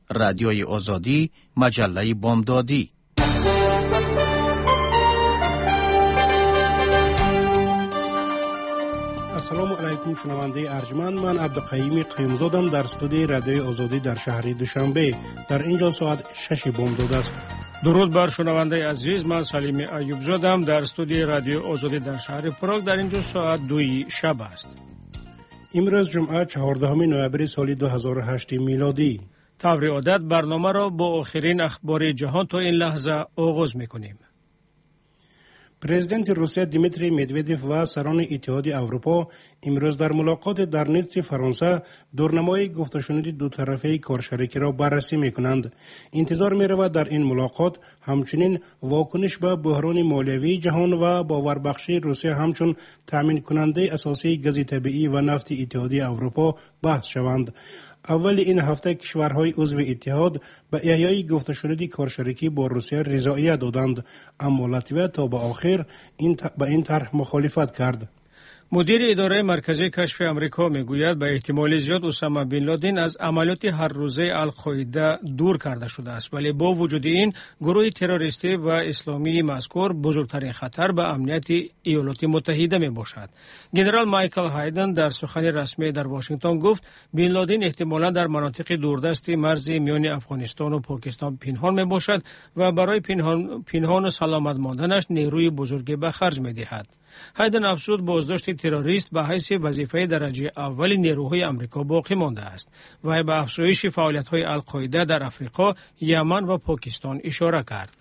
رادیوی آزادی، مجله بامدادی. السلام علیکم شنونده ارجمند، من عبدالقیوم قیمزادم در استودیوی رادیوی آزادی در شهر دوشنبه. در اینجا ساعت 6 بامداد است. درود بر شنونده عزیز، من سلیم ایوب زادم در استودیوی رادیو آزادی در شهر پراگ. در اینجا ساعت 2 شب است. امروز جمعه 14 نوامبر سال 2008 میلادی. طور عادت برنامه را با آخرین اخبار جهان تا این لحظه آغاز می‌کنیم. پرزیدنت روسیه دیمیتری مدودف و سران اتحاد اروپا امروز در ملاقات در نیتس فرانسه دورنمای گفتشنود دو طرفه کارشریکی را بررسی می‌کنند. انتظار می‌رود در این ملاقات همچنین واکنش به بحران مالیوی جهان و باوربخشی روسیه همچون تامین کننده اساسی گاز طبیعی و نفت اتحاد اروپا بحث شوند. اول این هفته کشورهای عضو اتحاد به احیای گفتشنود کارشریکی با روسیه رضایت دادند، اما لاتویا تا به آخر به این طرح مخالفت کرد. مدیر اداره مرکزی کشف امریکا میگوید به احتمال زیاد اسامه بن لادن از عملیات هر روزه القاعده دور کرده شده است، ولی با وجود این گروه تروریستی و اسلامی مذکور بزرگترین خطر به امنیت ایالات متحده می باشد. جنرال مایکل هایدن در سخن رسمی در واشنگتن گفت بن لادن احتمالاً در مناطق دوردست مرز میان افغانستان و پاکستان پنهان می باشد و برای پنهان و سلامت ماندنش نیروی بزرگی به خرج می دهد. هایدن افزود بازداشت تروریست به حیث وظیفه درجه اول نیروهای آمریکا باقی مانده است و به افزایش فعالیت‌های القاعده در افریقا، یمن و پاکستان اشاره کرد.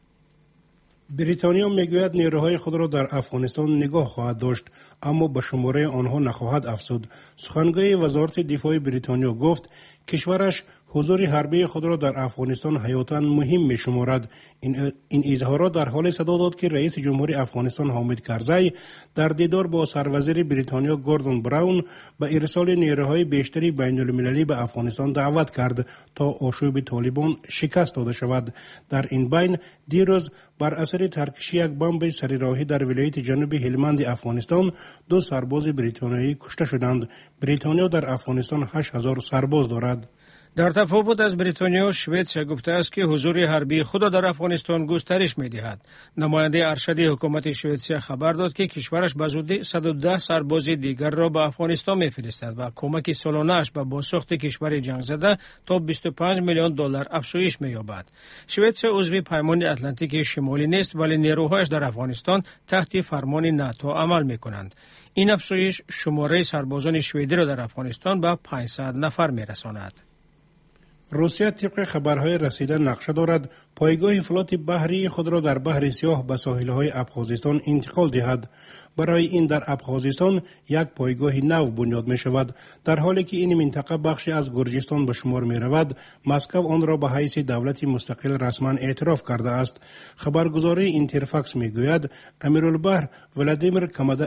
بریتانیا میگوید نیروهای خود را در افغانستان نگاه خواهد داشت، اما به شماره آنها نخواهد افزود. سخنگوی وزارت دفاع بریتانیا گفت کشورش حضور حربی خود را در افغانستان حیاتاً مهم می شمارد. این اظهارات در حال صدا داد که رئیس جمهور افغانستان حامد کرزی در دیدار با سروزیر بریتانیا گوردون براون به ارسال نیروهای بیشتری بین المللی به افغانستان دعوت کرد تا آشوب طالبان شکست داده شود. در این بین دیروز بر اثر ترکشی یک بمب سریراهی در ولایت جنوب هلمند افغانستان 2 سرباز بریتانیایی کشته شدند. بریتانیا در افغانستان 8000 سرباز دارد. در تفاوت از بریتانیا، سوئد گفته است که حضور حربی خود در افغانستان گسترش می‌دهد. نماینده ارشد حکومت سوئد خبر داد که کشورش به زودی 110 سرباز دیگر را به افغانستان می‌فرستد و کمک سالانه‌اش به بازساخت کشور جنگ زده تا 25 میلیون دلار افزایش می‌یابد. سوئد عضو پیمان اتلانتیک شمالی نیست، ولی نیروهایش در افغانستان تحت فرمان ناتو عمل می‌کنند. این افزایش شماره سربازان سوئدی را در افغانستان به 500 نفر می‌رساند. روسیه طبق خبرهای رسیده نقشه دارد پایگاه فلات بحری خود را در بحر سیاه به ساحل‌های ابخازستان انتقال دهد. برای این در ابخازستان یک پایگاه نو بنیاد می شود. در حالی که این منطقه بخشی از گرجستان به شمار می رود، مسکو آن را به حیث دولتی مستقل رسما اعتراف کرده است. خبرگزاری اینترفاکس می گوید امیرالبحر ولادیمیر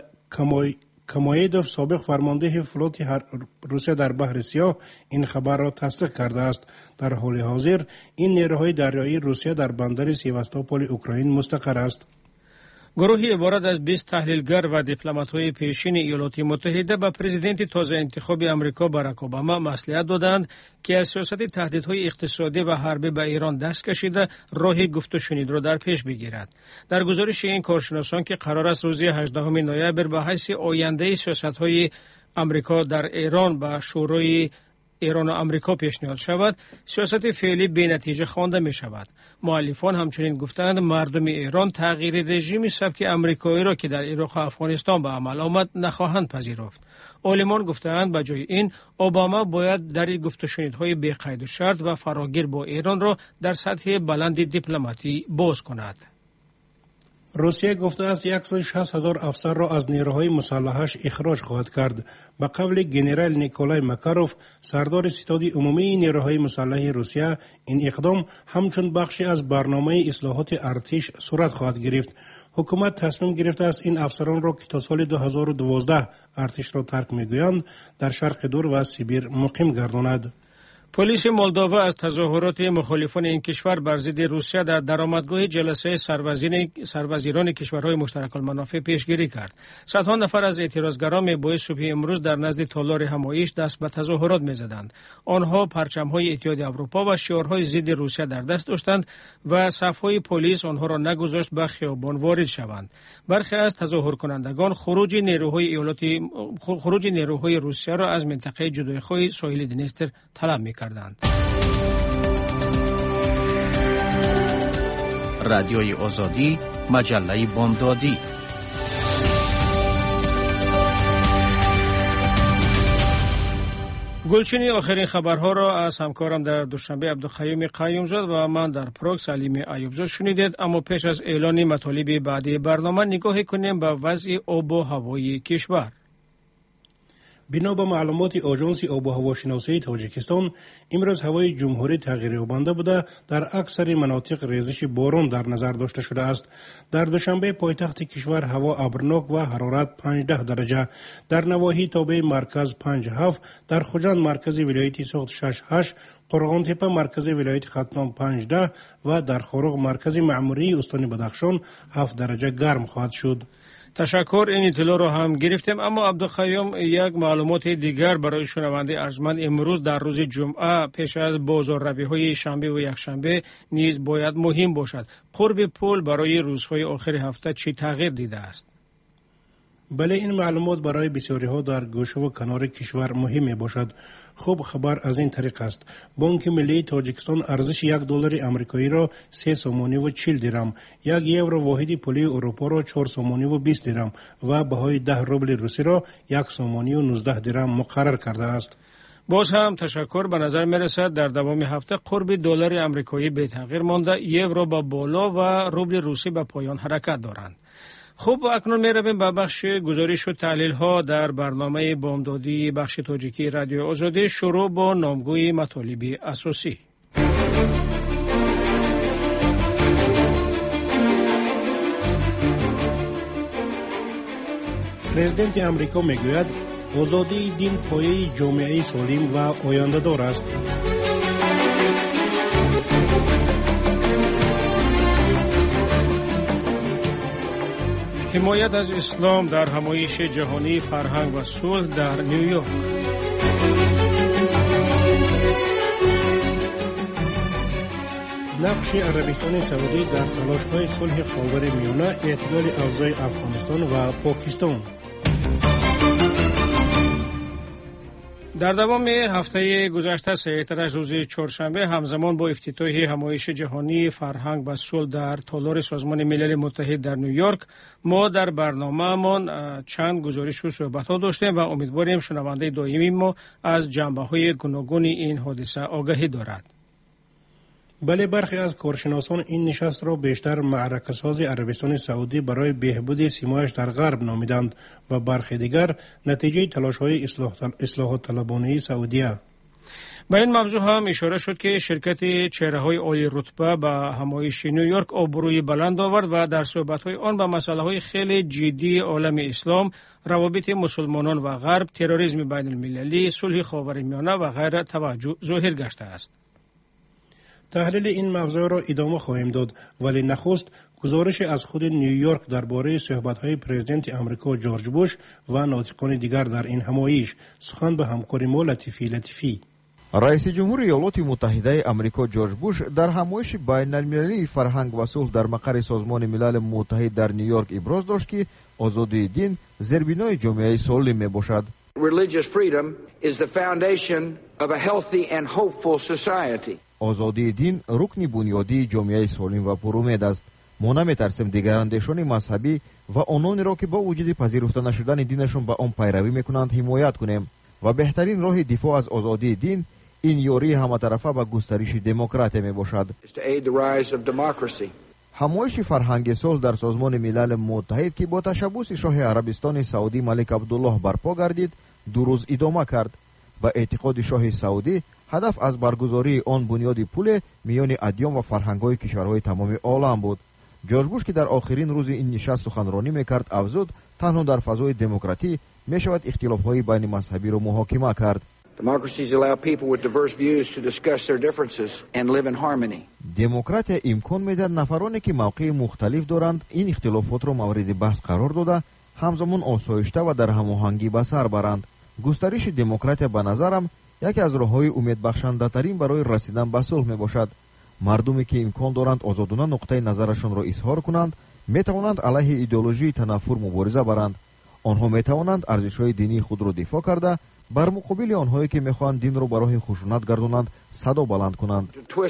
کمایدوف سابق فرمانده فلوت روسیه در بحر سیاه این خبر را تصدیق کرده است. در حال حاضر این نیروهای دریایی روسیه در بندر سیواستوپول اوکراین مستقر است. گروهی عبارت از 20 تحلیلگر و دیپلمات‌های پیشین ایالات متحده به پرزیدنت تازه انتخاب آمریکا باراک اوباما مصلحت دادند که از سیاست تهدیدهای اقتصادی و حربی به ایران دست کشیده راه گفت و شنید را در پیش بگیرد. در گزارش این کارشناسان که قرار است روز 18 نوامبر به حیث آینده سیاست‌های آمریکا در ایران به شورای ایران و آمریکا پیشنهاد شود، سیاست فعلی بی‌نتیجه خوانده می شود. مؤلفان همچنین گفتند مردم ایران تغییر رژیم سبک آمریکایی را که در عراق و افغانستان به عمل آمد نخواهند پذیرفت. عالمان گفتند به جای این اوباما باید در گفت و شنیدهای بی قید و شرط و فراگیر با ایران را در سطح بلند دیپلماتی باز کند. روسیه گفته است 160,000 افسر را از نیروهای مسلحش اخراج خواهد کرد. به قول گنرال نیکولای مکاروف، سردار ستاد عمومی نیروهای مسلح روسیه، این اقدام همچون بخشی از برنامه اصلاحات ارتش صورت خواهد گرفت. حکومت تصمیم گرفته است این افسران را که تا سال 2012 ارتش را ترک می‌گویند در شرق دور و سیبیر مقیم گرداند. پلیس مولداوا از تظاهرات مخالفان این کشور بر ضد روسیه در درآمدگاه جلسه سروزیران کشورهای مشترک المنافع پیشگیری کرد. صدها نفر از اعتراضگران باعث صبح امروز در نزد تالار همایش دست به تظاهرات می‌زدند. آنها پرچم‌های اتحاد اروپا و شعارهای ضد روسیه در دست داشتند و صف‌های پلیس آنها را نگذاشت به خیابان وارد شوند. برخی از تظاهرکنندگان خروج نیروهای روسیه را از منطقه جدایی‌خواه ساحل دنیستر طلب می‌کردند. رادیوی آزادی، مجله بامدادی. گلچینی آخرین خبرها را از همکارم در دوشنبه عبدالخیوم قیومزاد و من در پراگ سلیم ایوبزاد شنیدید. اما پیش از اعلان مطالب بعدی برنامه نگاه کنیم به وضع آب و هوای کشور. بنا به معلومات آژانس آب و هواشناسی تاجیکستان، امروز هوای جمهوری تغییریابنده بوده، در اکثر مناطق ریزش باران در نظر داشته شده است. در دوشنبه پایتخت کشور هوا ابرناک و حرارت 15 درجه، در نواحی تابع مرکز 5-7، در خوجند مرکز ولایت سوخت 6-8، قرغانتپه مرکز ولایت ختنام 15 و در خورغ مرکز معموری استان بدخشان 7 درجه گرم خواهد شد. تشکر. این اطلاع را هم گرفتیم. اما عبدالخیوم، یک معلومات دیگر برای شنونده ارجمند. امروز در روز جمعه پیش از بازارروی‌های شنبه و یکشنبه نیز باید مهم باشد. قرب پول برای روزهای آخر هفته چی تغییر دیده است؟ بله، این معلومات برای بسیاری ها در گوشه و کنار کشور مهم می باشد. خوب خبر از این طریق است: بانک ملی تاجیکستان ارزش $1 آمریکایی را 3 سومانی و 40 درم، 1 یورو واحد پولی اروپا را 4 سومانی و 20 درم و بهای 10 روبل روسی را 1 سومانی و 19 درم مقرر کرده است. باز هم تشکر. به نظر می رسد در دوام هفته قرب $1 آمریکایی به تغییر مانده، یورو به بالا و روبل روسی به پایان حرکت دارند. خوب، و اکنون می رویم به بخش گزارش و تحلیل ها در برنامه بامدادی بخش تاجیکی رادیو آزادی. شروع با نامگوی مطالب اساسی. پرزیدنت امریکا می گوید آزادی دین پایه جامعه سالم و آینده دار است. حمایت از اسلام در همایش جهانی فرهنگ و صلح در نیویورک. نقش عربستان سعودی در تلاش‌های صلح خاورمیانه، اعتدال اوضاع افغانستان و پاکستان. در دوام هفته گذشته سه‌ترش روز چهارشنبه همزمان با افتتاح همایش جهانی فرهنگ و صلح در تالار سازمان ملل متحد در نیویورک، ما در برنامه‌مان چند گزارش و صحبت‌ها داشتیم و امیدواریم شنونده دائمی ما از جنبه‌های گوناگون این حادثه آگاهی دارد. بله، برخی از کارشناسان این نشست را بیشتر معرکه‌ساز عربستان سعودی برای بهبود سیمایش در غرب نامیدند و برخی دیگر نتیجه تلاش‌های اصلاح طلبانه سعودیه. به این موضوع هم اشاره شد که شرکت چهره‌های عالی رتبه به همایش نیویورک آبروی بلند آورد و در صحبت‌های آن به مسائل خیلی جدی عالم اسلام، روابط مسلمانان و غرب، تروریسم بین المللی، صلح خاورمیانه و غیره توجه ظاهر گشته است. تحلیل این موضوع را ادامه خواهیم داد، ولی نخست گزارش از خود نیویورک درباره صحبت‌های پرزیدنت آمریکا جورج بوش و ناطقان دیگر در این همایش. سخن به همکار ما لطیفی. رئیس جمهور ایالات متحده آمریکا جورج بوش در همایش بین المللی فرهنگ و صلح در مقر سازمان ملل متحد در نیویورک ابراز داشت که آزادی دین زیربنای جامعه سالم میباشد. Religious freedom is the foundation of a healthy and hopeful society. آزادی دین رکن بنیادی جامعه سالم و پرامید است. ما نمی‌ترسیم دیگر اندیشان مذهبی و آنانی را که با وجود پذیرفته نشدن دینشان به آن پیروی میکنند حمایت کنیم و بهترین راه دفاع از آزادی دین این یاری همه‌طرفه و گسترش دموکراسی میباشد. همایش فرهنگ صلح در سازمان ملل متحد که با تشبث شاه عربستان سعودی ملک عبدالله برپا گردید، 2 روز ادامه کرد. با اعتقاد شاه سعودی هدف از برگزاری آن بنیاد پل میان ادیان و فرهنگ‌های کشورهای تمام عالم بود. جورج بوش که در آخرین روز این نشست سخنرانی میکرد افزود تنها در فضای دموکراتی میشود اختلاف‌های بین مذهبی را محاکمه کرد. Democracies allow people with diverse views to discuss their differences and live in harmony. демократия имкон медиҳад нафароне ки мавқеи мухталиф доранд ин ихтилофотро мавриди баҳс қарор дода ҳамзамон осоишта ва дар ҳамоҳангӣ ба сар баранд. густариши демократия ба назарам яке аз роҳҳои умедбахшандатарин барои расидан ба сулҳ мебошад. мардуме ки имкон доранд озодона нуқтаи назарашонро изҳор кунанд метавонанд алайҳи идеологии танаффур мубориза баранд. онҳо метавонанд арзишҳои динии худро дифоъ карда бар муқобили онҳое ки мехоҳанд динро ба роҳи хушунат гардонанд садо баланд кунанд.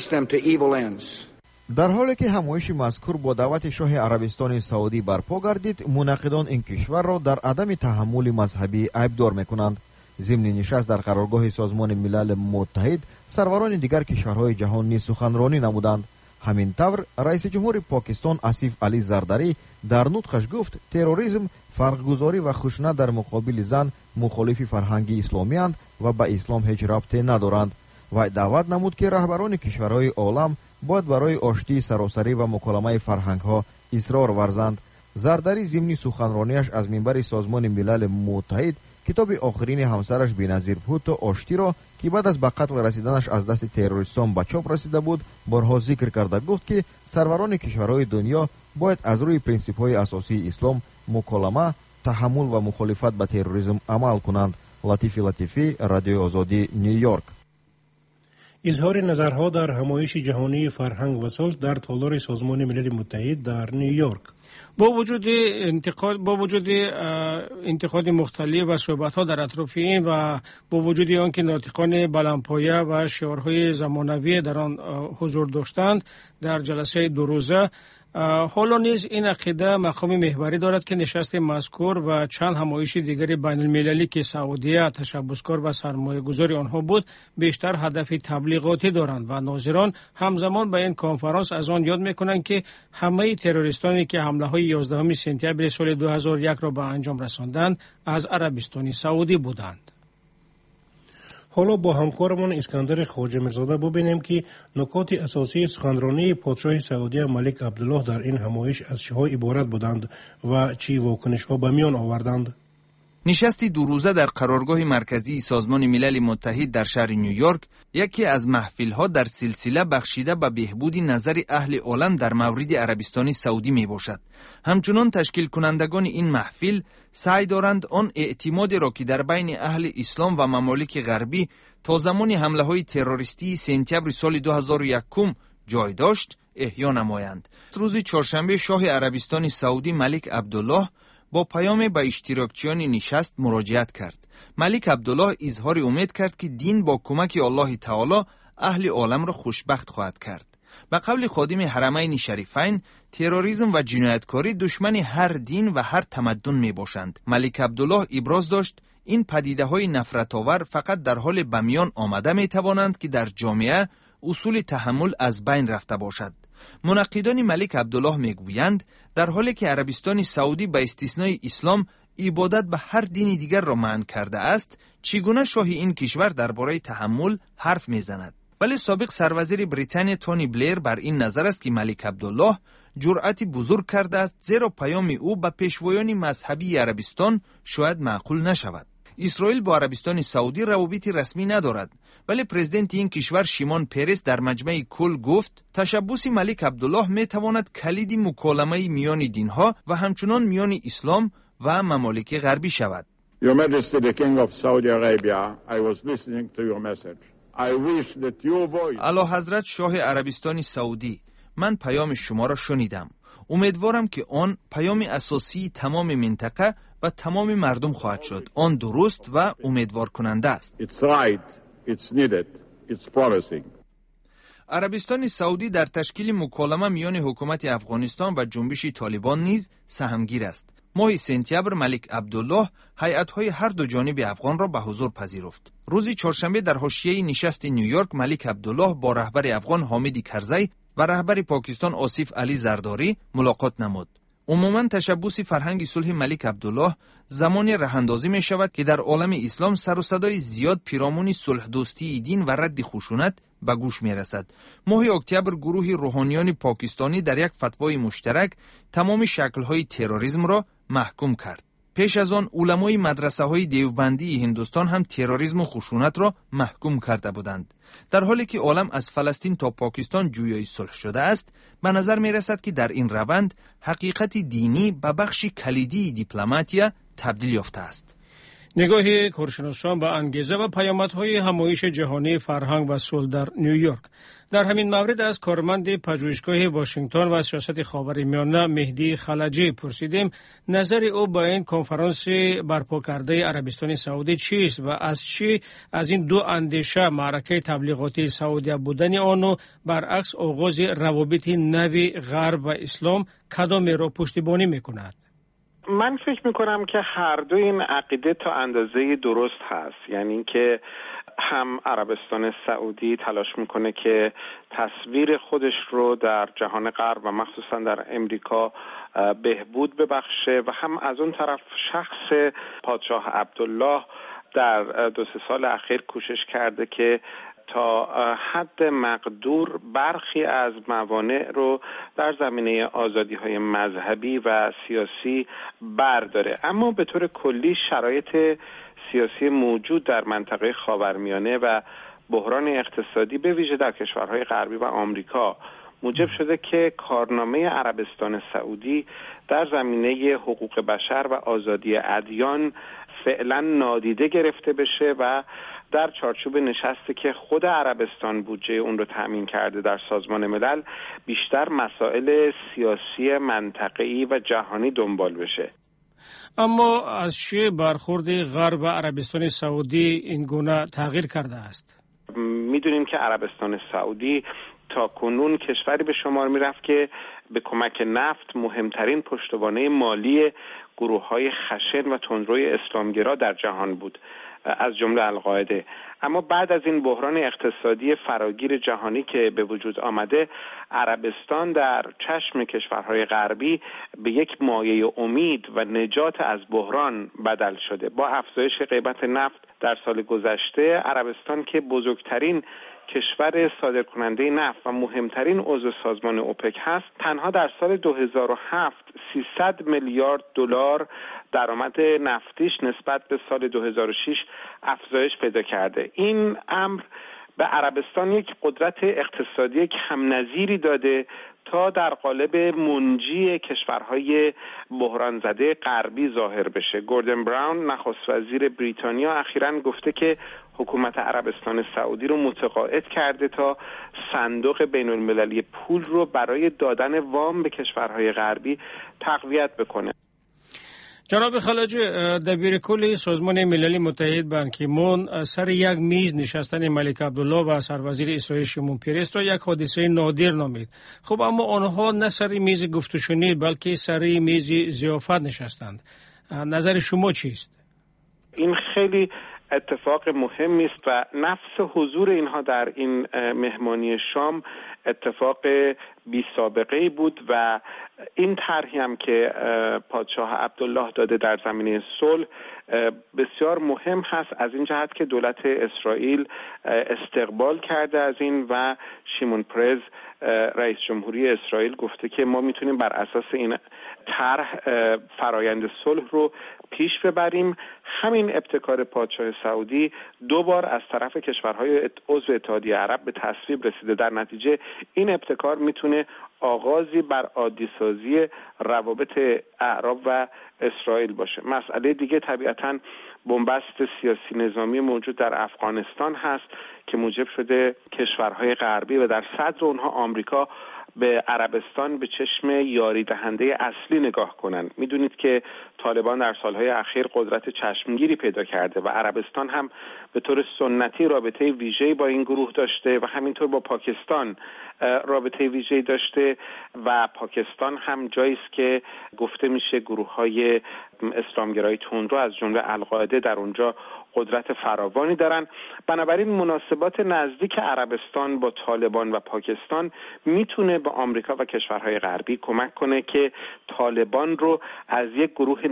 дар ҳоле ки ҳамоиши мазкур бо даъвати шоҳи арабистони саудӣ барпо гардид, мунаққидон ин кишварро дар адами таҳаммули мазҳабӣ айбдор мекунанд. зимни нишаст дар қароргоҳи созмони милали муттаҳид сарварони дигар кишварҳои ҷаҳон низ суханронӣ намуданд. ҳамин тавр раиси ҷумҳури покистон Асиф Али Зардарӣ дар нутқаш гуфт терроризм фарқгузорӣ ва хушунат дар муқобили зан мухолифи фарҳанги исломиянд ва ба ислом ҳеҷ рабте надоранд. вай даъват намуд ки раҳбарони кишварҳои олам бояд барои оштии саросарӣ ва муколамаи фарҳангҳо исрор варзанд. зардарӣ зимни суханрониаш аз минбари созмони милали муттаҳид китоби охирини ҳамсараш Беназир Бҳутто Оштиро ки баъд аз ба қатл расиданаш аз дасти террористон ба чоп расида буд борҳо зикр карда гуфт ки сарварони кишварҳои дунё бояд аз рӯи принсипҳои асосии ислом муколама, таҳаммул ва мухолифат ба терроризм амал кунанд. латифи латифӣ, радиои озодӣ, Нью-Йорк. изҳори назарҳо дар ҳамоиши ҷаҳонии фарҳанг ва сулҳ дар толори созмони милали муттаҳид дар Нью-Йорк. با وجود انتقاد مختلف و صحبت‌ها در اطراف این و با وجود آنکه ناطقان بلندپایه و شعارهای زمانوی در آن حضور داشتند در جلسه دو روزه، حالا نیز این عقیده مقام محوری دارد که نشست مذکور و چند همایش دیگر بین المللی که سعودیه تشبسکار و سرمایه‌گذار آنها بود بیشتر هدف تبلیغاتی دارند و ناظران همزمان به این کنفرانس از آن یاد میکنند که همه تروریستانی که حمله های 11 سپتامبر سال 2001 را به انجام رساندند از عربستان سعودی بودند. حالا با همکارمون اسکندر خواجه میرزاده ببینیم که نکات اساسی سخنرانی پادشاه سعودی ملک عبدالله در این همایش از چه عبارت بودند و چی واکنش‌ها به میان آوردند. نشست دو روزه در قرارگاه مرکزی سازمان ملل متحد در شهر نیویورک یکی از محفل‌ها در سلسله بخشیده به بهبود نظر اهل عالم در مورد عربستان سعودی می باشد. همچنان تشکیل کنندگان این محفل سعی دارند آن اعتماد را که در بین اهل اسلام و ممالک غربی تا زمان حمله‌های تروریستی سپتامبر سال 2001 جای داشت احیا نمایند. روز چهارشنبه شاه عربستان سعودی ملک عبدالله با پیام به اشتراکچیان نشست مراجعت کرد. ملک عبدالله اظهار امید کرد که دین با کمک الله تعالی اهل عالم را خوشبخت خواهد کرد. به قول خادم حرمین شریفین، تروریسم و جنایتکاری دشمن هر دین و هر تمدن می باشند. ملک عبدالله ابراز داشت این پدیده های نفرت آور فقط در حال به میان آمده می توانند که در جامعه اصول تحمل از بین رفته باشد. منقدان ملک عبدالله میگویند در حالی که عربستان سعودی به استثنای اسلام عبادت به هر دین دیگر را منع کرده است، چگونه شاه این کشور درباره تحمل حرف میزند؟ ولی سابق سروزیر بریتانیا تونی بلیر بر این نظر است که ملک عبدالله جرأتی بزرگ کرده است، زیرا پیام او به پیشوایان مذهبی عربستان شاید معقول نشود. اسرائیل با عربستان سعودی روابط رسمی ندارد، ولی پرزیدنت این کشور شیمون پرس در مجمع کل گفت تشبوس ملک عبدالله می تواند کلید مکالمه میان دینها و همچنان میان اسلام و ممالک غربی شود. Your Majesty the King of Saudi Arabia, I was listening to your message. I wish that your voice. اعلیحضرت شاه عربستان سعودی، من پیام شما را شنیدم. امیدوارم که آن پیام اساسی تمام منطقه و تمام مردم خواهد شد. آن درست و امیدوار کننده است. It's right, it's needed, it's promising. عربستان سعودی در تشکیل مکالمه میان حکومت افغانستان و جنبش طالبان نیز سهمگیر است. ماه سپتامبر ملک عبدالله هیئت‌های هر دو جانب افغان را به حضور پذیرفت. روز چهارشنبه در حاشیه نشست نیویورک ملک عبدالله با رهبر افغان حامد کرزی و رهبر پاکستان آصف علی زرداری ملاقات نمود. عموما تشبوس فرهنگ صلح ملک عبدالله زمانی راه‌اندازی می شود که در عالم اسلام سر و صدای زیاد پیرامون صلح دوستی دین و رد خشونت به گوش می رسد. ماه اکتبر گروه روحانیان پاکستانی در یک فتوای مشترک تمام شکل‌های تروریسم را محکوم کرد. پیش از آن علمای مدرسه‌های دیوبندی هندوستان هم تروریسم و خشونت را محکوم کرده بودند. در حالی که عالم از فلسطین تا پاکستان جویای صلح شده است، به نظر می رسد که در این روند حقیقت دینی به بخش کلیدی دیپلماتیا تبدیل یافته است. نگاه کارشناسان به انگیزه و پیامدهای همایش جهانی فرهنگ و صلح در نیویورک. در همین مورد از کارمند پژوهشگاه واشنگتن و سیاست خاورمیانه مهدی خلجی پرسیدیم نظر او با این کنفرانس برپا کرده عربستان سعودی چیست و از چی از این دو اندیشه معرکه تبلیغاتی سعودی بودن آن و برعکس آغاز روابط نوی غرب و اسلام کدام را پشتیبانی میکند؟ من فکر میکنم که هر دو این عقیده تا اندازه درست هست، یعنی اینکه هم عربستان سعودی تلاش میکنه که تصویر خودش رو در جهان غرب و مخصوصا در امریکا بهبود ببخشه و هم از اون طرف شخص پادشاه عبدالله در 2-3 سال اخیر کوشش کرده که تا حد مقدور برخی از موانع رو در زمینه آزادی‌های مذهبی و سیاسی برداره. اما به طور کلی شرایط سیاسی موجود در منطقه خاورمیانه و بحران اقتصادی به ویژه در کشورهای غربی و آمریکا موجب شده که کارنامه عربستان سعودی در زمینه حقوق بشر و آزادی ادیان فعلا نادیده گرفته بشه و در چارچوب نشستی که خود عربستان بودجه اون رو تأمین کرده در سازمان ملل بیشتر مسائل سیاسی منطقه‌ای و جهانی دنبال بشه. اما از چه برخورد غرب و عربستان سعودی این گونه تغییر کرده است؟ میدونیم که عربستان سعودی تا کنون کشوری به شمار میرفت که به کمک نفت مهمترین پشتوانه مالی گروه‌های خشن و تندروی اسلامگرا در جهان بود، از جمله القاعده. اما بعد از این بحران اقتصادی فراگیر جهانی که به وجود آمده، عربستان در چشم کشورهای غربی به یک مایه امید و نجات از بحران بدل شده. با افزایش قیمت نفت در سال گذشته، عربستان که بزرگترین کشور صادرکننده نفت و مهمترین عضو سازمان اوپک هست، تنها در سال 2007 $300 میلیارد درآمد نفتیش نسبت به سال 2006 افزایش پیدا کرده. این امر به عربستان یک قدرت اقتصادی کم نظیری داده تا در قالب منجی کشورهای بحران زده غربی ظاهر بشه. گوردن براون نخست وزیر بریتانیا اخیراً گفته که حکومت عربستان سعودی رو متقاعد کرده تا صندوق بین المللی پول رو برای دادن وام به کشورهای غربی تقویت بکنه. جناب خلجی، دبیر کل سازمان ملل متحد بان کی مون سر یک میز نشستن ملک عبدالله و سروزیر اسرائیل شمون پیرس را یک حادثه نادر نامید. خب اما آنها نه سر میز گفت و شنید بلکه سر میز ضیافت نشستند. نظر شما چیست؟ این خیلی اتفاق مهمی است و نفس حضور اینها در این مهمانی شام اتفاق بی سابقه بود و این طرحی هم که پادشاه عبدالله داده در زمینه صلح بسیار مهم هست، از این جهت که دولت اسرائیل استقبال کرده از این و شیمون پرز رئیس جمهوری اسرائیل گفته که ما میتونیم بر اساس این طرح فرایند صلح رو پیش ببریم. همین ابتکار پادشاه سعودی 2 بار از طرف کشورهای عضو اتحادیه عرب به تصویب رسیده. در نتیجه این ابتکار میتونه آغازی بر عادی‌سازی روابط اعراب و اسرائیل باشه. مسئله دیگه طبیعتاً بنبست سیاسی نظامی موجود در افغانستان هست که موجب شده کشورهای غربی و در صدر اونها آمریکا به عربستان به چشم یاری دهنده اصلی نگاه کنند. میدونید که طالبان در سالهای اخیر قدرت چشمگیری پیدا کرده و عربستان هم به طور سنتی رابطه ویژه‌ای با این گروه داشته و همینطور با پاکستان رابطه ویژه‌ای داشته و پاکستان هم جایی است که گفته میشه گروه‌های اسلامگرای تندرو از جمله القاعده در اونجا قدرت فراوانی دارن. بنابراین مناسبات نزدیک عربستان با طالبان و پاکستان میتونه به آمریکا و کشورهای غربی کمک کنه که طالبان رو از یک گروه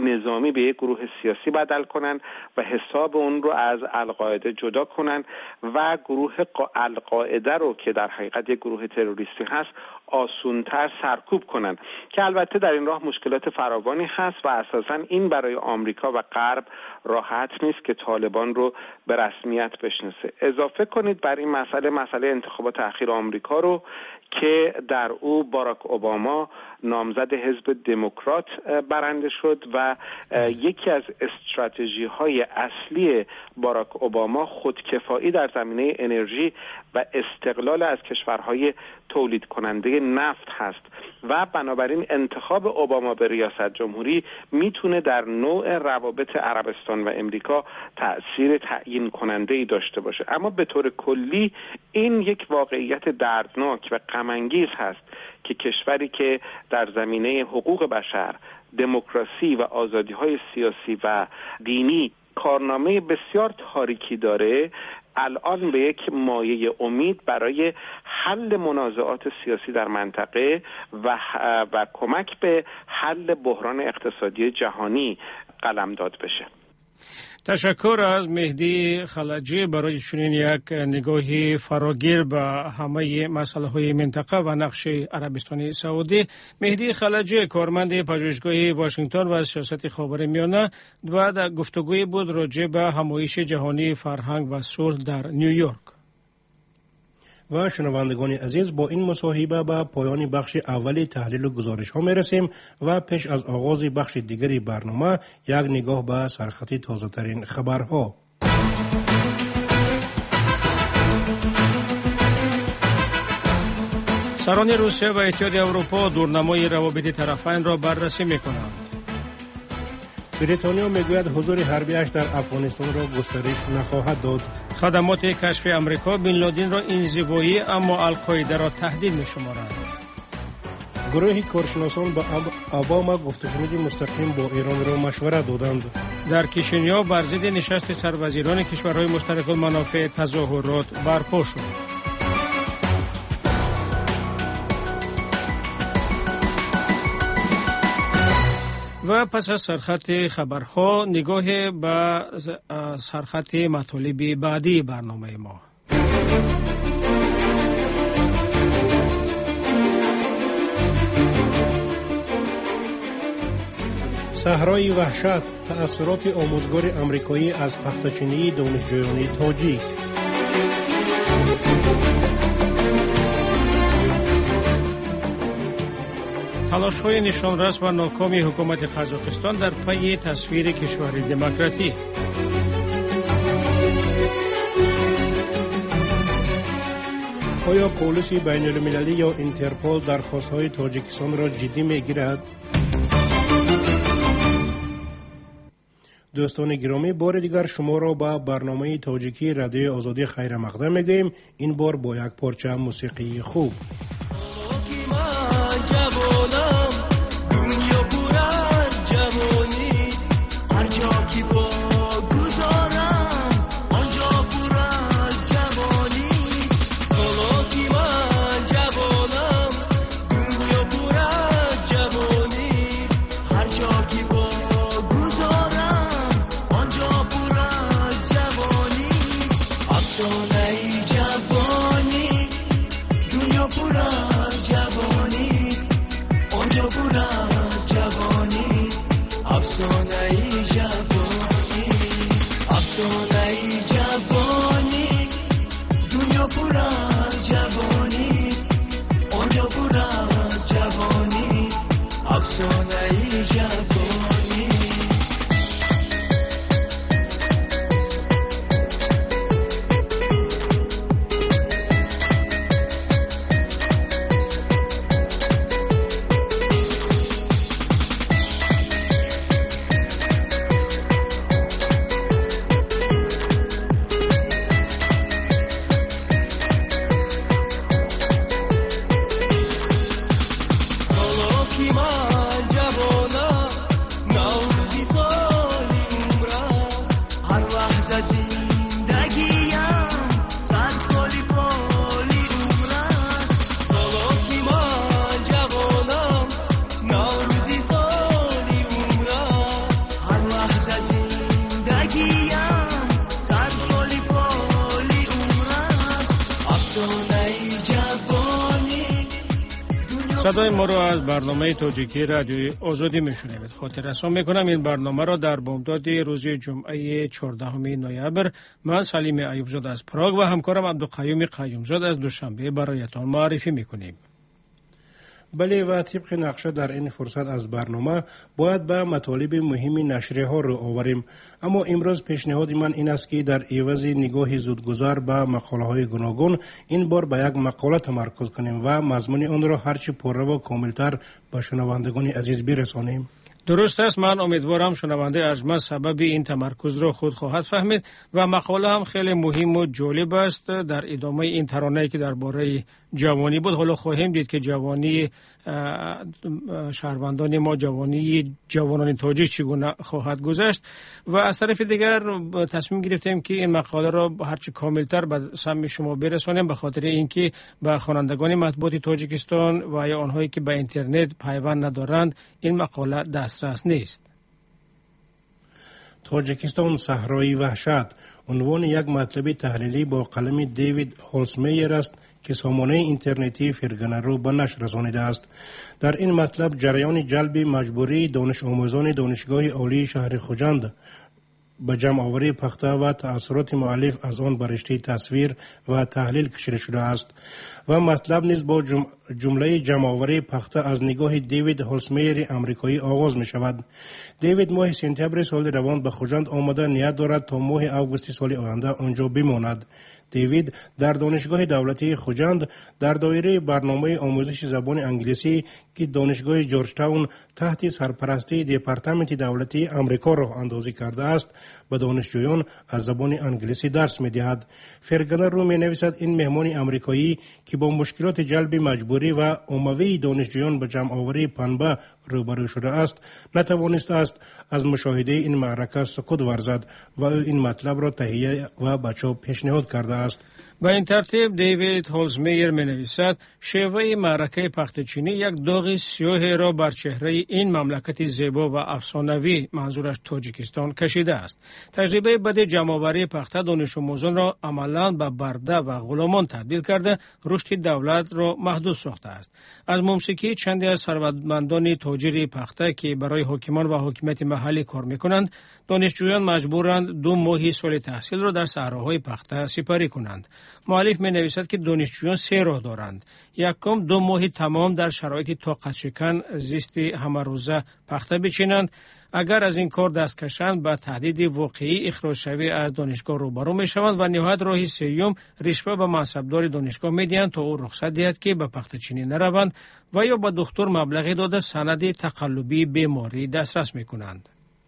نظامی به یک گروه سیاسی بدل کنن و حساب اون رو از القاعده جدا کنن و گروه القاعده رو که در حقیقت یک گروه تروریستی هست آسونتر سرکوب کنن، که البته در این راه مشکلات فراوانی هست و اساساً این برای آمریکا و غرب راحت نیست که طالبان رو به رسمیت بشناسه. اضافه کنید بر این مسئله انتخابات اخیر آمریکا رو که در او باراک اوباما نامزد حزب دموکرات برنده شد و یکی از استراتژی‌های اصلی باراک اوباما خودکفایی در زمینه انرژی و استقلال از کشورهای تولید کننده نفت هست و بنابراین انتخاب اوباما به ریاست جمهوری میتونه در نوع روابط عربستان و امریکا تأثیر تعیین کننده‌ای داشته باشه. اما به طور کلی این یک واقعیت دردناک و غم‌انگیز هست که کشوری که در زمینه حقوق بشر، دموکراسی و آزادی‌های سیاسی و دینی کارنامه بسیار تاریکی داره، الان به یک مایه امید برای حل منازعات سیاسی در منطقه و کمک به حل بحران اقتصادی جهانی قلمداد بشه. تشکر از مهدی خلجی برای چنین یک نگاهی فراگیر به همه مسائل منطقه و نقش عربستان سعودی. مهدی خلجی کارمند پژوهشگاه واشنگتن و سیاست خاورمیانه و در گفتگوی بود راجع به همایش جهانی فرهنگ و صلح در نیویورک. و شنوندگان عزیز، با این مصاحبه به پایان بخش اولی تحلیل و گزارش ها می رسیم و پیش از آغاز بخش دیگری برنامه یک نگاه به سرخط تازه ترین خبرها. سران روسیه و اتحاد اروپا دورنمای روابط طرفین را بررسی می کنند. بریتانیا میگوید حضور حربیش در افغانستان را گسترش نخواهد داد. خدمات کشف امریکا بن لادن را انزوایی اما القاعده را تهدید می‌شمارند. گروه کارشناسان با اوباما گفتگوی مستقیم با ایران را مشورت دادند. در کیشنیا بر ضد نشست سروزیران کشورهای مشترک المنافع تظاهرات برپا شد. و پس از سرخط خبرها نگاه به سرخط مطالب بعدی برنامه ما. صحرای وحشت، تأثیرات آموزگار آمریکایی از پخته‌چینی دانشجویان تاجیک. تلاش‌های نشانرس و ناکامی حکومت قزاقستان در پی تصویر کشور دموکراتیک. آیا پلیس بین‌المللی یا اینترپول درخواست‌های تاجیکستان را جدی می‌گیرد؟ دوستان گرامی، بار دیگر شما را به برنامه تاجیکی رادیو آزادی خیر مقدم می‌گوییم، این بار با یک پارچه موسیقی خوب. دنیا پر صدای ما رو از برنامه تاجیکی رادیوی آزادی میشنوید. خاطررسان میکنم این برنامه را در بامداد روز جمعه 14 نوامبر من سلیم ایوبزاده از پراگ و همکارم عبدالقیوم قیومزاده از دوشنبه برایتان معرفی میکنیم. بله و طبق نقشه در این فرصت از برنامه باید به مطالب مهمی نشریه ها رو آوریم، اما امروز پیشنهاد من این است که در عوض نگاه زودگذر به مقاله های گوناگون این بار به یک مقاله تمرکز کنیم و مضمون آن را هرچی پررو و کاملتر به شنوندگان عزیز برسانیم. درست است. من امیدوارم شنونده ارجمند سبب این تمرکز را خود خواهد فهمید و مقاله هم خیلی مهم و جالب است. در ادامه این ترانه‌ای که درباره جوانی بود حالا خواهیم دید که جوانی شهروندان ما، جوانی جوانان تاجیک چگونه خواهد گذشت و از طرف دیگر تصمیم گرفتیم که این مقاله را هرچی کاملتر به سمع شما برسانیم، به خاطر اینکه به خوانندگان مطبوعات تاجیکستان و یا آنهایی که به اینترنت پیوند ندارند این مقاله دسترس نیست. تاجیکستان صحرای وحشت عنوان یک مطلب تحلیلی با قلم دیوید هولسمیر است که سامانه اینترنتی فرگنه رو به نشر رسانیده است. در این مطلب جریان جلب مجبوری دانش آموزان دانشگاه عالی شهر خوجند به جمع آوری پخته و تأثیرات مؤلف از آن برشته تصویر و تحلیل کشیده شده است و مطلب نیز با جمله جمع آوری پخته از نگاه دیوید هولسمیر امریکایی آغاز می شود. دیوید ماه سپتامبر سال روان به خوجند آمده نیت دارد تا ماه آگوست سال آینده آنجا بماند. دیوید در دانشگاه دولتی خوجند در دایره برنامه آموزش زبان انگلیسی که دانشگاه جورج تاون تحت سرپرستی دپارتمنت دولتی امریکا راه اندازی کرده است به دانشجویان از زبان انگلیسی درس می دهد. فرگنر رو می نویسد این مهمان امریکایی که با مشکلات جلب مجبوری و عمومی دانشجویان به جمع آوری پنبه روبرو شده است نتوانسته است از مشاهده این معرکه سکوت ورزد و این مطلب را تهیه و به چاپ پیشنهاد کرده است. به این ترتیب دیوید هولسمیر می نویسد شیوه معرکه پختچینی یک داغ سیاه را بر چهره این مملکت زیبا و افسانوی منظورش تاجیکستان کشیده است. تجربه بد جمع‌آوری پخته دانش آموزان را عملاً به برده و غلامان تبدیل کرده رشد دولت را محدود ساخته است. از موسیقی چندی از ثروتمندان تاجر پخته که برای حاکمان و حاکمیت محلی کار می‌کنند دانشجویان مجبورند 2 ماه سال تحصیل را در صحراهای پخته سپری کنند. مؤلف می نویسد که دانشجویان 3 راه دارند. یکم 2 ماه تمام در شرایط طاقت شکن زیست همه روزه پخته بچینند. اگر از این کار دست کشند به تهدید واقعی اخراج شوی از دانشگاه روبرو می شوند و نهایت راه سوم رشوه به منصبدار دانشگاه می دهند تا او رخصت دهد که به پخته چینی نروند و یا به دکتر مبلغی داده سند تقلبی بیماری دسترس می کنند.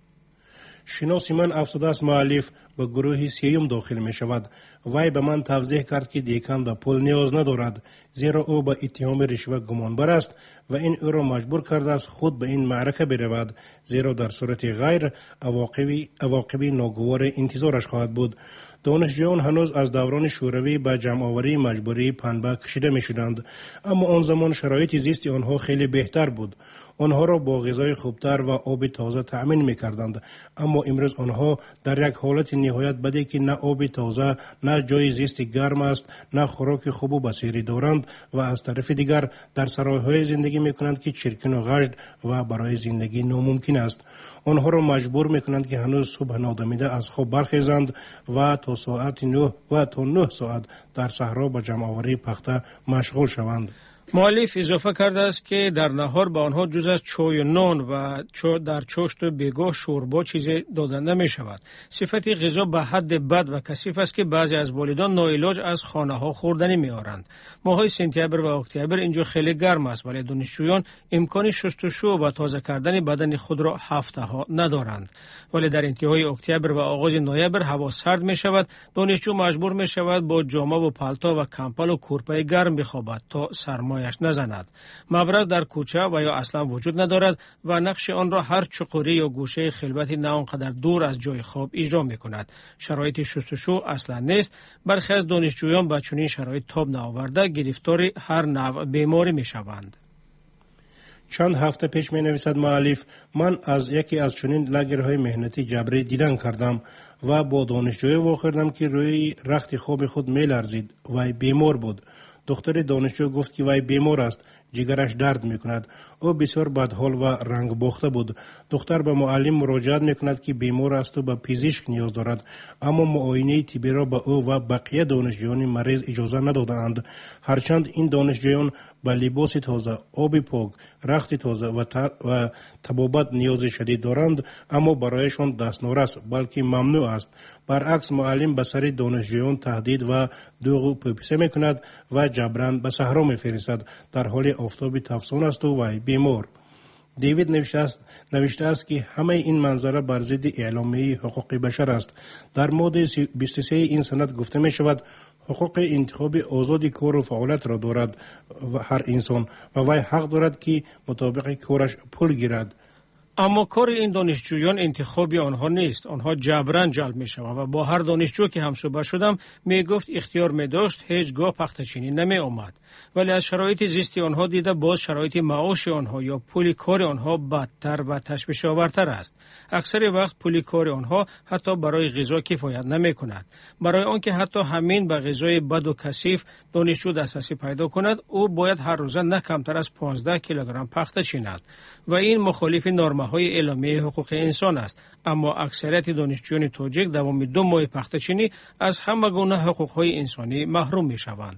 شناس من افسوده است مؤلف به گروه 3 داخل می شود. وی به من توضیح کرد که دیکان به پول نیاز ندارد زیرا او به اتهام رشوه گمانبر است و این او را مجبور کرده است خود به این معرکه برود زیرا در صورت غیر عواقبی ناگوار انتظارش خواهد بود. دانشجویان هنوز از دوران شوروی به جمع‌آوری مجبوری پنبه کشیده می شدند، اما آن زمان شرایط زیست آنها خیلی بهتر بود. آنها را با غذای خوبتر و آب تازه تأمین می کردند، اما امروز آنها در یک حالت نهایت بدی که نه آب تازه، نه جای زیست گرم است، نه خوراک خوب و بسیاری دارند و از طرف دیگر در سرای‌های زندگی می کنند که چرکین و غژد و برای زندگی ناممکن است. آنها را مجبور می کنند که هنوز صبح نادمیده از خواب برخیزند و تا ساعت 9 و تا 9 ساعت در صحرا به جمع‌آوری پخته مشغول شوند. مؤلف اضافه کرده است که در نهار به آنها جز از چای و نان و در چاشت و بیگاه شوربا چیزی داده نمی شود. صفت غذا به حد بد و کثیف است که بعضی از والدان ناعلاج از خانه ها خوردنی می آورند. ماهای سپتامبر و اکتبر اینجا خیلی گرم است ولی دانشجویان امکان شستشو و تازه کردن بدن خود را هفته ها ندارند. ولی در انتهای اکتبر و آغاز نوامبر هوا سرد می شود. دانشجو مجبور می شود با جامه و پالتو و کمپل و کورپه گرم بخوابد تا سرمایش نزند. مبرز در کوچه و یا اصلا وجود ندارد و نقش آن را هر چقوری یا گوشه خلوتی نه آنقدر دور از جای خواب اجرا می کند. شرایط شستشو اصلا نیست. برخی از دانشجویان با چنین شرایط تاب نآورده گرفتار هر نوع بیماری می شوند. چند هفته پیش می نویسد مؤلف من از یکی از چنین لاگرهای مهنتی جبری دیدن کردم و با دانشجوی واقع کردم که روی رخت خواب خود می لرزید و بیمار بود. دختر دانشجو گفت که وی بیمار است، جگرش درد میکند. او بسیار بدحال و رنگ باخته بود. دختر به معلم مراجعت میکند که بیمار است و به پزشک نیاز دارد، اما معاینه طبی را به او و بقیه دانشجویان مریض اجازه ندادند. هرچند این دانشجویان به لباس تازه، آب پاک، رخت تازه و طبابت نیاز شدید دارند، اما برایشان دستنورس بلکه ممنوع است. برعکس معلم به سر دانشجویان تهدید و دوغ و پوپسه میکند و جبران به صحرا میفرستد، در حال آفتاب تفسون است و وی بیمار. دیوید نوشته است که همه این منظره بر ضد اعلامیه حقوق بشر است. در ماده 23 این سند گفته می شود حقوق انتخاب آزادی کار و فعالیت را دارد هر انسان و وی حق دارد که مطابق کارش پول گیرد. اما کار این دانشجویان انتخابی آنها نیست. آنها جبران جلب می شوند و با هر دانشجو که همصحبت شدم می گفت اختیار می داشت، هیچگاه پخته‌چینی نمی آمد. ولی از شرایط زیستی آنها دیده باز شرایط معاش آنها یا پول کار آنها بدتر و تشویش آورتر است. اکثر وقت پول کار آنها حتی برای غذا کفایت نمی کند. برای آنکه حتی همین به غذای بد و کثیف دانشجو دسترسی پیدا کند، او باید هر روز نه کمتر از 15 کیلوگرم پخته چیند و این مخالف نرم‌های اعلامیه حقوق انسان است. اما اکثریت دانشجویان تاجیک دوام 2 ماه پخته‌چینی از همه گونه حقوق‌های انسانی محروم می‌شوند.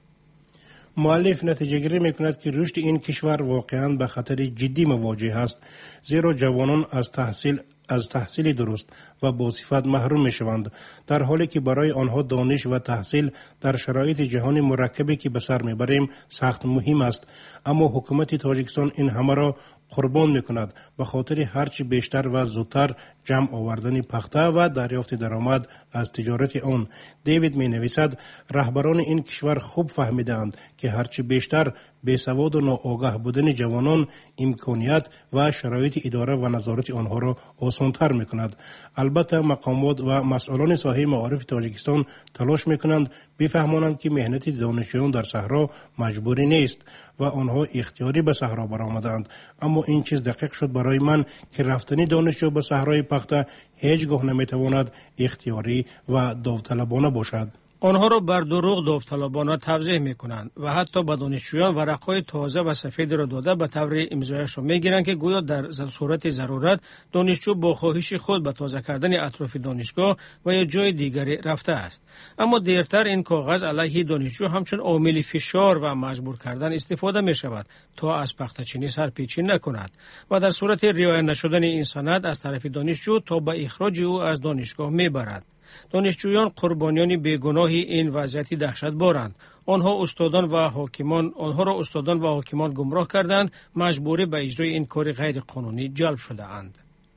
مؤلف نتیجه گیری میکند که رشد این کشور واقعاً به خطر جدی مواجه است، زیرا جوانان از تحصیل درست و با صفت محروم می شوند، در حالی که برای آنها دانش و تحصیل در شرایط جهان مرکبی که به سر می بریم سخت مهم است. اما حکومت تاجیکستان این همه را قربان می کند به خاطر هرچی بیشتر و زودتر جمع آوردن پخته و دریافت درآمد از تجارت آن. دیوید می نویسد رهبران این کشور خوب فهمیدند که هرچی بیشتر بیسواد و ناآگاه بودن جوانان امکانیت و شرایط اداره و نظارت آنها را آسان‌تر می کند. البته مقامات و مسئولان ساحه معارف تاجیکستان تلاش می کنند بفهمانند که مهنت دانشجویان در صحرا مجبوری نیست و آنها اختیاری به صحرا برآمدند. اما این چیز دقیق شد برای من که رفتن دانشجو به صحرای پخته هیچگاه نمیتواند اختیاری و داوطلبانه باشد. آنها را بر دروغ داوطلبانه توضیح میکنند و حتی به دانشجویان ورقهای تازه و سفید را داده به طور امضایش را میگیرند که گویا در صورت ضرورت دانشجو با خواهش خود به تازه کردن اطراف دانشگاه و یا جای دیگری رفته است. اما دیرتر این کاغذ علیه دانشجو همچون عامل فشار و مجبور کردن استفاده می شود تا از پخته‌چینی سرپیچی نکند و در صورت رعایت نشدن این سند از طرف دانشجو تا به اخراج او از دانشگاه میبرد. دانشجویان قربانیان بیگناه این وضعیت دهشتبارند. آنها را استادان و حاکمان گمراه کردند، مجبوری به اجرای این کار غیر قانونی جلب شده اند.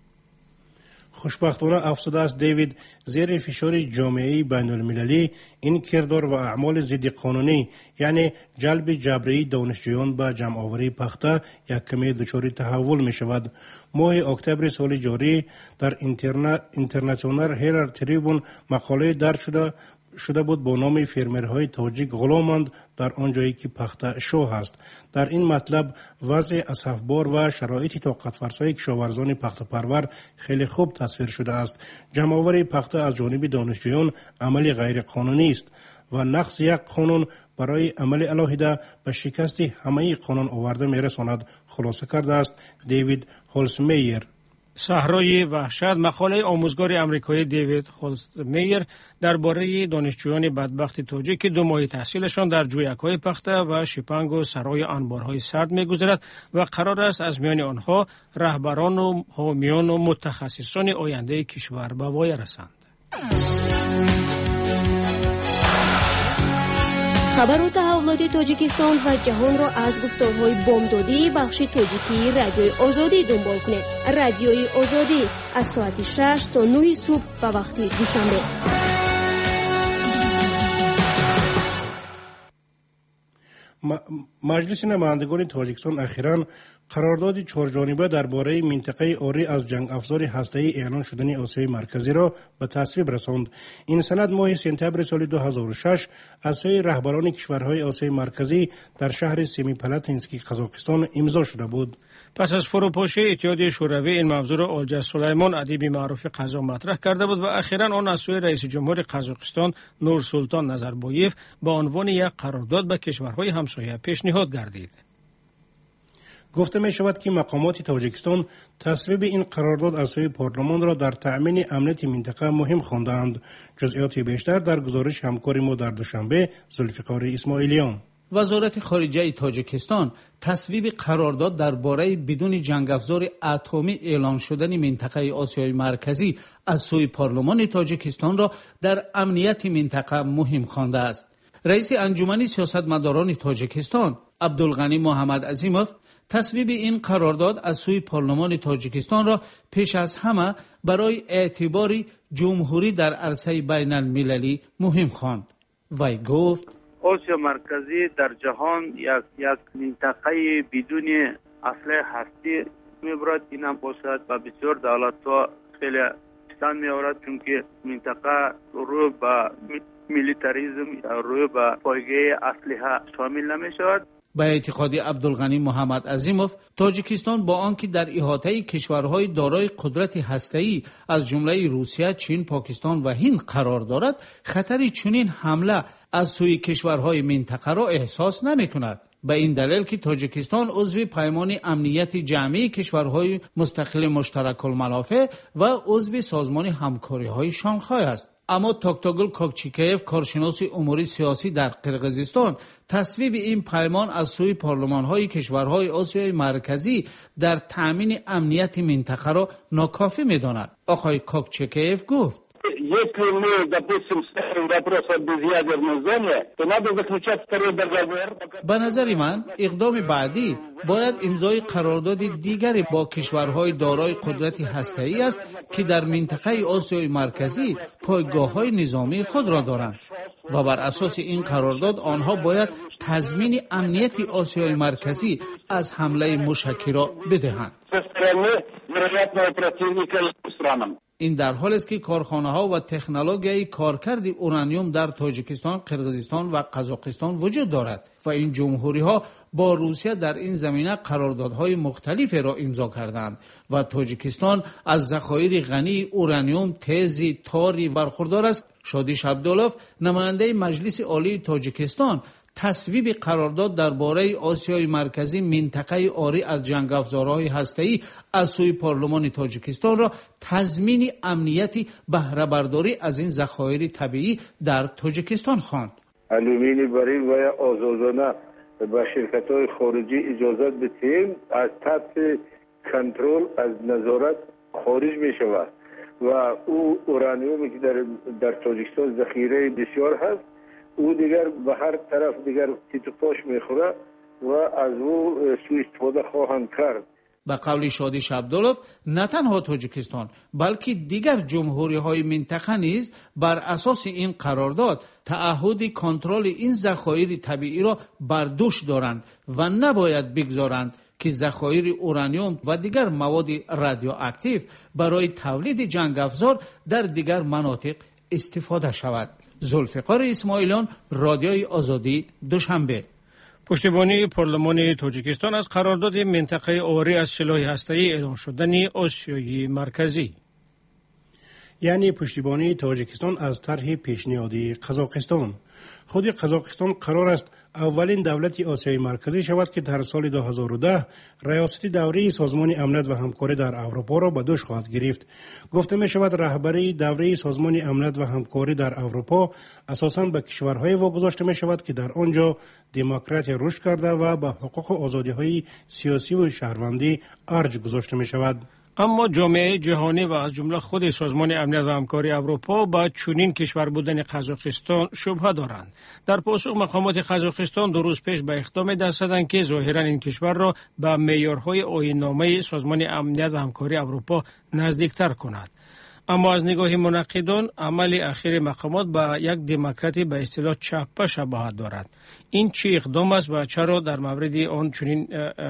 خوشبختانه افسوده است دیوید زیر فشار جامعه بین المللی این کردار و اعمال ضد قانونی یعنی جلب جبری دانشجویان به جمع آوری پخته یک کمی دچار تحول می شود. ماه اکتبر سال جاری در اینترنشنال هرالد تریبون مقاله درج شده بود با نام فرمرهای تاجیک غلامند در آن جایی که پخته شو است. در این مطلب وضع اسفبار و شرایط طاقت فرسای کشاورزان پخته پرور خیلی خوب تصویر شده است. جمع آوری پخته از جانب دانشجویان عمل غیر قانونی است و نقض یک قانون برای عمل علیحده به شکست همه قانون آورده میرساند، خلاصه کرده است دیوید هولسمیر. صحرای وحشت، مقاله آموزگار آمریکایی دیوید هولسمیر درباره دانشجویان بدبخت تاجیک که 2 ماه تحصیلشان در جویک‌های پخته و شپنگ و سرای انبارهای سرد می‌گذرد و قرار است از میان آنها رهبران و حامیان و متخصصان آینده کشور به وای رسند. خبر و تحولات تاجیکستان و جهان را از گفتارهای بامدادی بخش تاجیکی رادیوی آزادی دنبال کنید. رادیوی آزادی از ساعت 6 تا 9 صبح به وقت دوشنبه. مجلس نمایندگان تاجیکستان اخیراً قرارداد چهارجانبه درباره منطقه عاری از جنگ افزار هسته‌ای اعلان شدن آسیای مرکزی را به تصویب رساند. این سند ماه سپتامبر سال 2006 از سوی رهبران کشورهای آسیای مرکزی در شهر سمیپلاتینسکی قزاقستان امضا شده بود. پس از فروپاشی اتحادیه شوروی این موضوع را اولجا سلیمان ادیب معروف قزاق مطرح کرده بود و اخیراً آن از سوی رئیس جمهور قزاقستان نورسولطان نظربایف به عنوان یک قرارداد به کشورهای همسایه پیشنهاد گردید. گفته می شود که مقامات تاجیکستان تصویب این قرارداد از سوی پارلمان را در تأمین امنیت منطقه مهم خواندند. جزئیات بیشتر در گزارش همکار ما در دوشنبه ذوالفقار اسماعیلیان. وزارت خارجه تاجیکستان تصویب قرارداد درباره بدون جنگ افزار اتمی اعلان شدن منطقه آسیای مرکزی از سوی پارلمان تاجیکستان را در امنیت منطقه مهم خوانده است. رئیس انجمن سیاستمداران تاجیکستان عبدالغنی محمد عظیموف تصویب این قرارداد از سوی پارلمان تاجیکستان را پیش از همه برای اعتبار جمهوری در عرصه بین المللی مهم خواند. وی گفت آسیا مرکزی در جهان یک منطقه بدون اسلحه هستی میبرد. این هم باشد و بسیار دولت‌ها خیلی پسند می‌آورد، چون که منطقه روی به میلیتاریزم یا روی به پایگاه اسلحه شامل نمی‌شود. به اعتقاد عبدالغنی محمد عظیموف، تاجیکستان با آنکه در احاطه کشورهای دارای قدرت هسته‌ای از جمله روسیه، چین، پاکستان و هند قرار دارد، خطر چنین حمله از سوی کشورهای منطقه را احساس نمی‌کند. به این دلیل که تاجیکستان عضو پیمان امنیت جمعی کشورهای مستقل مشترک المنافع و عضو سازمان همکاری‌های شانگهای است. اما توکتاگل کوکچیکیف، کارشناس امور سیاسی در قرقیزستان، تصویب این پیمان از سوی پارلمان‌های کشورهای آسیای مرکزی در تأمین امنیت منطقه را ناکافی می‌داند. آقای کوکچیکیف گفت: به نظر من اقدام بعدی باید امضای قرارداد دیگری با کشورهای دارای قدرت هسته‌ای است که در منطقه آسیای مرکزی پایگاه‌های نظامی خود را دارند و بر اساس این قرارداد آنها باید تضمین امنیت آسیای مرکزی از حمله موشکی را بدهند. این در حالی است که کارخانه‌ها و تکنولوژی کارکرد اورانیوم در تاجیکستان، قرقیزستان و قزاقستان وجود دارد و این جمهوری‌ها با روسیه در این زمینه قراردادهای مختلفی را امضا کردند و تاجیکستان از ذخایر غنی اورانیوم تیزی تاری برخوردار است. شادیش عبدالوف، نماینده مجلس عالی تاجیکستان، تصویب قرارداد درباره آسیای مرکزی منطقه عاری از جنگ افزارهای هسته‌ای از سوی پارلمان تاجیکستان را تضمین امنیت بهره برداری از این ذخایر طبیعی در تاجیکستان خواند. الومینی برای و آزادانه به شرکت‌های خارجی اجازه بدهیم از تحت کنترل از نظارت خارج می شود و او اورانیومی که در تاجیکستان ذخیره بسیار هست، او دیگر به هر طرف دیگر تیتوپاش میخوره و از او سوء استفاده خواهند کرد. به قول شادیش عبدالوف، نه تنها تاجیکستان بلکه دیگر جمهوری‌های منطقه نیز بر اساس این قرارداد تعهد کنترل این ذخایر طبیعی را بر دوش دارند و نباید بگذارند که ذخایر اورانیوم و دیگر مواد رادیواکتیو برای تولید جنگ افزار در دیگر مناطق استفاده شود. ذوالفقار اسماعیلیان، رادیوی آزادی، دوشنبه. پشتیبانی پارلمان تاجیکستان از قرارداد منطقه عاری از سلاح هسته‌ای اعلان شدن آسیای مرکزی. یعنی پشتیبانی تاجیکستان از طرح پیشنهادی قزاقستان. خود قزاقستان قرار است اولین دولت آسیای مرکزی شود که در سال 2010 ریاست دوره سازمان امنیت و همکاری در اروپا را به دوش خواهد گرفت. گفته می شود رهبری دوره سازمان امنیت و همکاری در اروپا اساساً به کشورهای واگذاشته می شود که در آنجا دموکراسی رشد کرده و به حقوق و آزادی‌های سیاسی و شهروندی ارج گذاشته می شود. اما جامعه جهانی و از جمله خود سازمان امنیت و همکاری اروپا با چنین کشور بودن قزاقستان شبهه دارند. در پاسخ مقامات قزاقستان 2 روز پیش به اقدام دست زدند که ظاهرا این کشور را به معیارهای آیین‌نامه سازمان امنیت و همکاری اروپا نزدیکتر کند. اما از نگاه منقدان عمل اخیر مقامات با یک دموکراتی به اصطلاح چپ شباهت دارد. این چه اقدام است و چرا در مورد آن چنین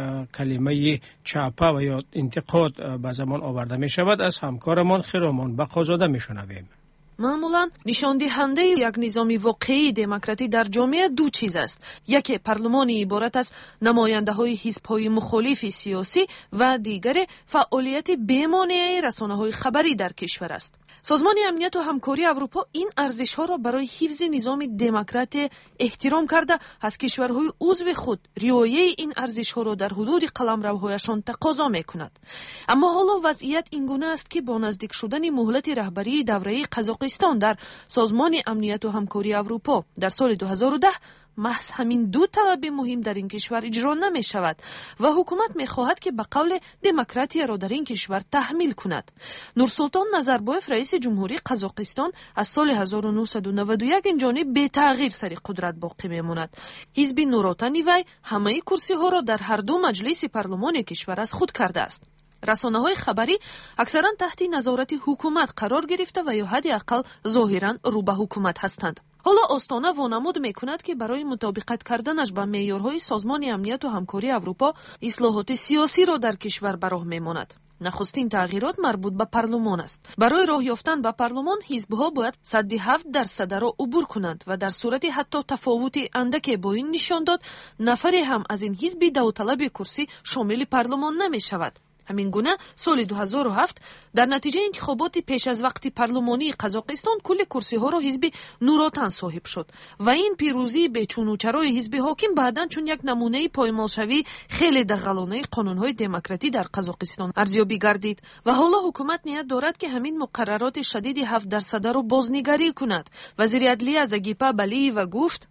کلمه چپ و یا انتقاد به زبان آورده می شود؟ از همکارمان خرامان بقازاده می شنویم. معمولا نشان دهنده یک نظام واقعی دموکراتی در جامعه دو چیز است. یکی پارلمانی عبارت از نماینده های حزب های مخالف سیاسی و دیگر فعالیت بی‌مانع رسانه های خبری در کشور است. سازمان امنیت و همکاری اروپا این ارزش ها را برای حفظ نظام دموکراتی احترام کرده از کشورهای عضو خود رعایت این ارزش ها را در حدود قلمروهایشان تقاضا میکند. اما حالا وضعیت این گونه است که با نزدیک شدن مهلت رهبری دوره قزاقستان در سازمان امنیت و همکاری اروپا در سال 2010 محض همین دو طلب مهم در این کشور اجرا نمی شود و حکومت می خواهد که به قول دموکراتی را در این کشور تحمیل کند. نورسلطان نظربایف رئیس جمهوری قزاقستان از سال 1991 این جانب به تغییر سر قدرت باقی می ماند. حزب نوراتنی وی همه کرسی ها را در هر دو مجلس پارلمان کشور از خود کرده است. رسانه های خبری اکثرا تحت نظارت حکومت قرار گرفته و یا حداقل ظاهرا رو به حکومت هستند. حالا آستانه وانمود میکند که برای مطابقت کردنش به معیارهای سازمان امنیت و همکاری اروپا اصلاحات سیاسی را در کشور به راه میماند. نخستین تغییرات مربوط به پارلمان است. برای راه یافتن به پارلمان حزب‌ها باید 107% را عبور کنند و در صورت حتی تفاوت اندک با این نشان داد نفری هم از این حزب داوطلب کرسی شامل پارلمان نمی شود. همین گونه سال 2007 در نتیجه انتخابات پیش از وقت پارلمانی قزاقستان کل کرسی ها را حزب نوراتن صاحب شد و این پیروزی به چون و چرای حزب حاکم بعداً چون یک نمونه پایمالشوی خیلی دغلانه قانون‌های دموکراتی در قزاقستان ارزیابی گردید و حالا حکومت نیت دارد که همین مقررات شدید 7% را بازنگری کند. وزیر عدلیه از اگیپا بالییوا گفت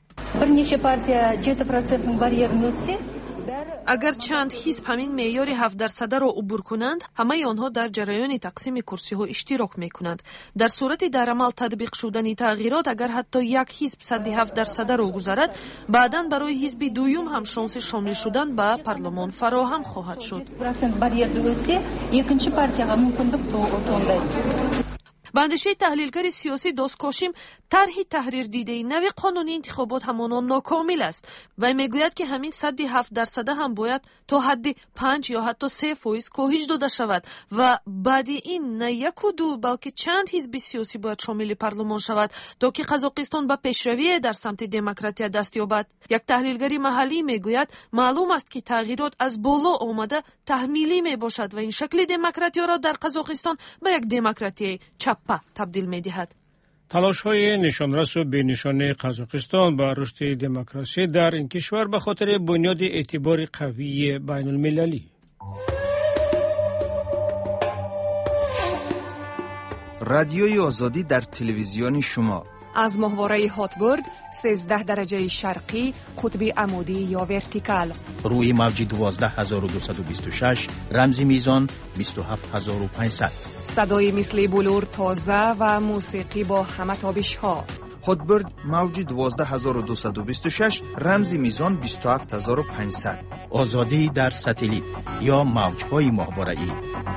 اگر چند حزب همین معیار 7% را عبور کنند، همه آنها در جریان تقسیم کرسی ها اشتراک می کنند. در صورت در عمل تطبیق شدن تغییرات اگر حتی یک حزب 107% را گذارد، بعداً برای حزب دوم هم شانس شامل شدن به پارلمان فراهم خواهد شد. به اندیشه تحلیلگر سیاسی دوست کاشیم طرح تحریر دیده نوی قانونی انتخابات همانا ناکامل است و میگوید که همین 107% هم باید تا حد 5 یا حتی 3% کاهش داده شود و بعد این نه یک و دو بلکه چند حزب سیاسی باید شامل پارلمان شود تا که قزاقستان به پیشروی در سمت دموکراسی دست یابد. یک تحلیلگر محلی میگوید معلوم است که تغییرات از بالا آمده تحمیلی می باشد و این شکل دموکراسی را در قزاقستان به یک دموکراسی چپ تبدیل می دهد. تلاش های نشانرس و بینشانه قزاقستان با رشد دموکراسی در این کشور به خاطر بنیاد اعتبار قوی بین المللی. رادیوی آزادی در تلویزیون شما از ماهواره هاتبرد 13 درجه شرقی قطب عمودی یا ورتیکال روی موج 12226 رمز میزان 27500 صدای مثل بلور تازه و موسیقی با همه تابش ها. هاتبرد موج 12226 رمز میزان 27500 آزادی در ساتلیت یا موج‌های ماهواره‌ای.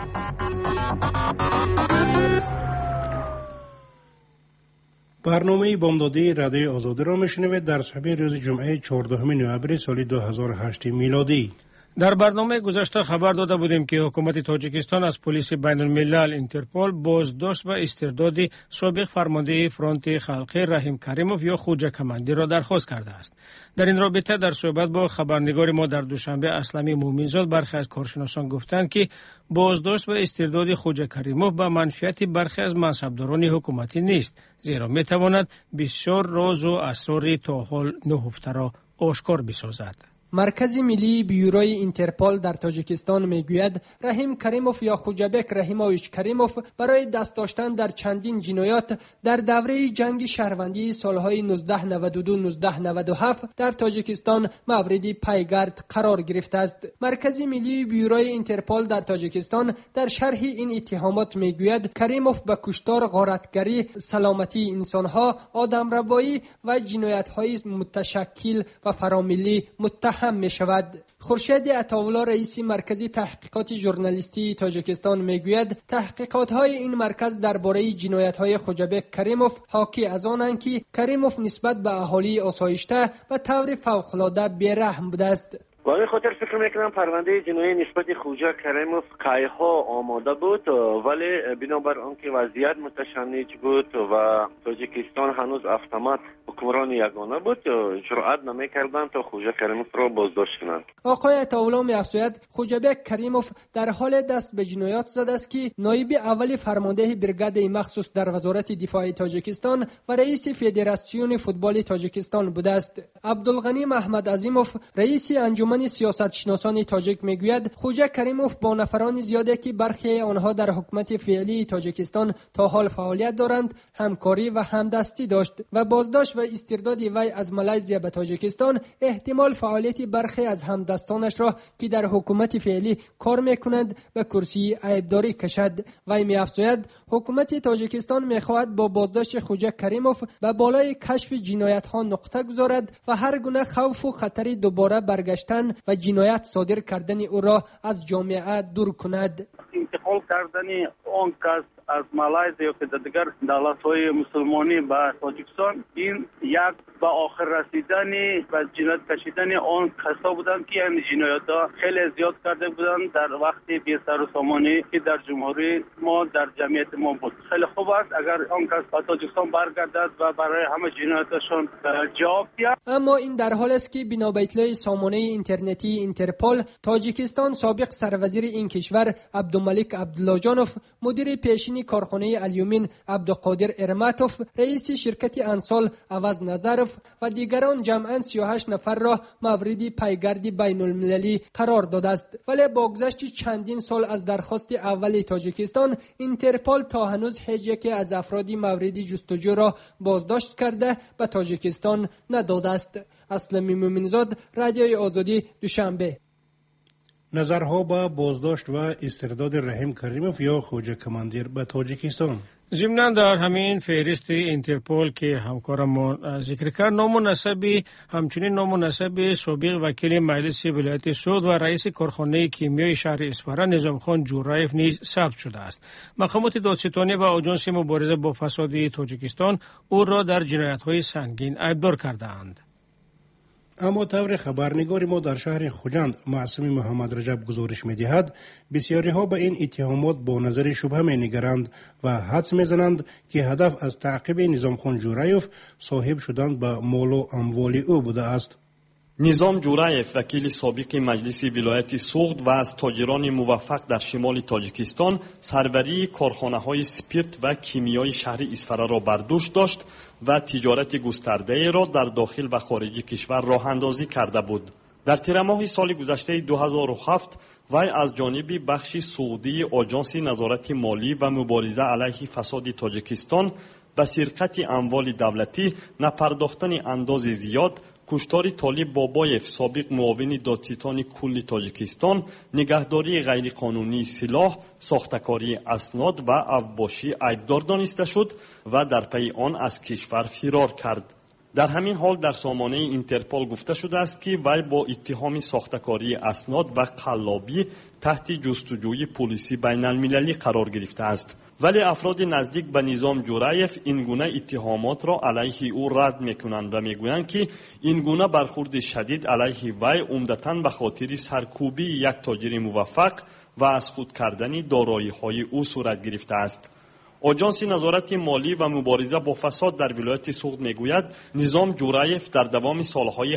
برنامه بامدادی رادیوی آزادی را میشنوید در شب روز جمعه 14 نوامبر سال 2008 میلادی. در برنامه گذشته خبر داده بودیم که حکومت تاجیکستان از پلیس بین الملل اینترپول بازداشت و استرداد سابق فرمانده فرانت خلقی رحیم کریموف یا خوجه کمندی را درخواست کرده است. در این رابطه در صحبت با خبرنگار ما در دوشنبه اسلمی مومنزاد برخی از کارشناسان گفتند که بازداشت و استرداد خوجه کریموف به منفعت برخی از منصبداران حکومتی نیست، زیرا میتواند بسیار راز و اسرار تا حال نهفته را آشکار بسازد. مرکز ملی بیوروی اینترپول در تاجیکستان میگوید رحیم کریموف یا خوجبک رحیمویچ کریموف برای دست داشتن در چندین جنایات در دوره جنگ شهروندی سالهای 1992-1997 در تاجیکستان مورد پیگرد قرار گرفته است. مرکز ملی بیوروی اینترپول در تاجیکستان در شرح این اتهامات میگوید کریموف به کشتار، غارتگری، سلامتی انسانها، آدمربایی و جنایت‌های متشکل و فراملی متهم متهم می شود. خورشید عطاولا رئیس مرکز تحقیقات ژورنالیستی تاجیکستان میگوید تحقیقات‌های این مرکز درباره جنایت‌های خوجبک کریموف حاکی از آنند که کریموف نسبت به اهالی آسایشته و طور فوق‌العاده بی‌رحم بوده است. و این خاطر فکر میکنم پرونده جنایی نسبت خوجا کریموف قایها آماده بود، ولی بنابر آنکه وضعیت متشنج بود و تاجیکستان هنوز اتومات حکمران یگانه بود، جرأت نمیکردند تا خوجا کریموف را بازداشت کنند. آقای عطاولا می‌افزاید خوجبک کریموف در حال دست به جنایات زده است که نایب اول فرمانده بریگاد مخصوص در وزارت دفاع تاجیکستان و رئیس فدراسیون فوتبال تاجیکستان بوده است. عبدالغنی محمد عظیموف رئیس انجمن سیاستشناسان تاجیک میگوید خوجا کریموف با نفران زیادی که برخی آنها در حکومت فعلی تاجیکستان تا حال فعالیت دارند همکاری و همدستی داشت و بازداشت و استرداد وی از مالزیا به تاجیکستان احتمال فعالیت برخی از همدستانش را که در حکومت فعلی کار میکنند به کرسی عیبداری کشد. وی می‌افزاید حکومت تاجیکستان میخواهد با بازداشت خوجا کریموف به بالای کشف جنایت ها نقطه گذارد و هر گونه خوف و خطر دوباره برگشتن و جنایت صادر کردن او را از جامعه دور کند. انتقال کردن آن کس از مالزیا که دیگر دولت‌های مسلمانی به تاجیکستان این یک به آخر رسیدن و جنایت کشیدن آن کسا بودند که این جنایت‌ها خیلی زیاد کرده بودند در وقت بی سر و سامانی که در جمهوری ما در جمعیت ما بود. خیلی خوب است اگر آن کس به تاجیکستان برگردد و برای همه جنایتشان جواب دهد. اما این در حال است که بنا به اطلاع سامانه اینترنتی اینترپول تاجیکستان سابق سروزیر این کشور عبدالملک عبداللاجانوف، مدیر پیشین کارخانه الیومین عبدالقادر ارماتوف، رئیس شرکت انسال عوض نظرف و دیگران جمعاً 38 نفر را مورد پیگرد بین المللی قرار داده است. ولی با گذشت چندین سال از درخواست اول تاجیکستان، اینترپول تا هنوز هیچ یکی از افراد مورد جستجو را بازداشت کرده به تاجیکستان نداده است. اسلمی مومنزاد، رادیوی آزادی، دوشنبه. نظرها با بازداشت و استرداد رحیم کریموف یا خوجا کماندیر به تاجیکستان. ضمناً در همین فهرست اینترپول که همکارمون ذکر کرد، نام و نسبی همچنین نام و نسبی سابق وکیل مجلس ولایت سود و رئیس کارخانه کیمیای شهر اصفهان نظامخان جورایف نیز ثبت شده است. مقامات دادستانی و آژانس مبارزه با فساد تاجیکستان او را در جنایت‌های سنگین عیبدار کرده‌اند. اما طور خبرنگار ما در شهر خوجند معصوم محمد رجب گزارش می‌دهد بسیاری ها به این اتهامات با نظر شبهه می‌نگرند و حدس می‌زنند که هدف از تعقیب نظامخان جورایف صاحب شدن به مال و اموال او بوده است. نظام جورایف وکیل سابق مجلس ولایت سوغد و از تاجران موفق در شمال تاجیکستان سروری کارخانه‌های سپیرت و کیمیایی شهر اصفهان را بر دوش داشت و تجارت گسترده را در داخل و خارج کشور راه اندازی کرده بود. در تیر ماه سال گذشته 2007 وی از جانب بخش سعودی آژانس نظارت مالی و مبارزه علیه فساد تاجیکستان به سرقت اموال دولتی، نپرداختن انداز زیاد، کشتار طالب بابایف سابق معاون دادستان کل تاجیکستان، نگهداری غیرقانونی سلاح، ساختکاری اسناد و اوباشی عیبدار دانسته شد و در پی آن از کشور فرار کرد. در همین حال در سامانه اینترپول گفته شده است که وی با اتهام ساختکاری اسناد و قلابی تحت جستجوی پلیسی بین المللی قرار گرفته است. ولی افراد نزدیک به نظام جورایف این گونه اتهامات را علیه او رد میکنند و میگویند که این گونه برخورد شدید علیه وی عمدتاً به خاطر سرکوبی یک تاجر موفق و از خود کردن دارایی‌های او صورت گرفته است. آژانس نظارت مالی و مبارزه با فساد در ولایت سوغد میگوید نظام جورایف در دوام سالهای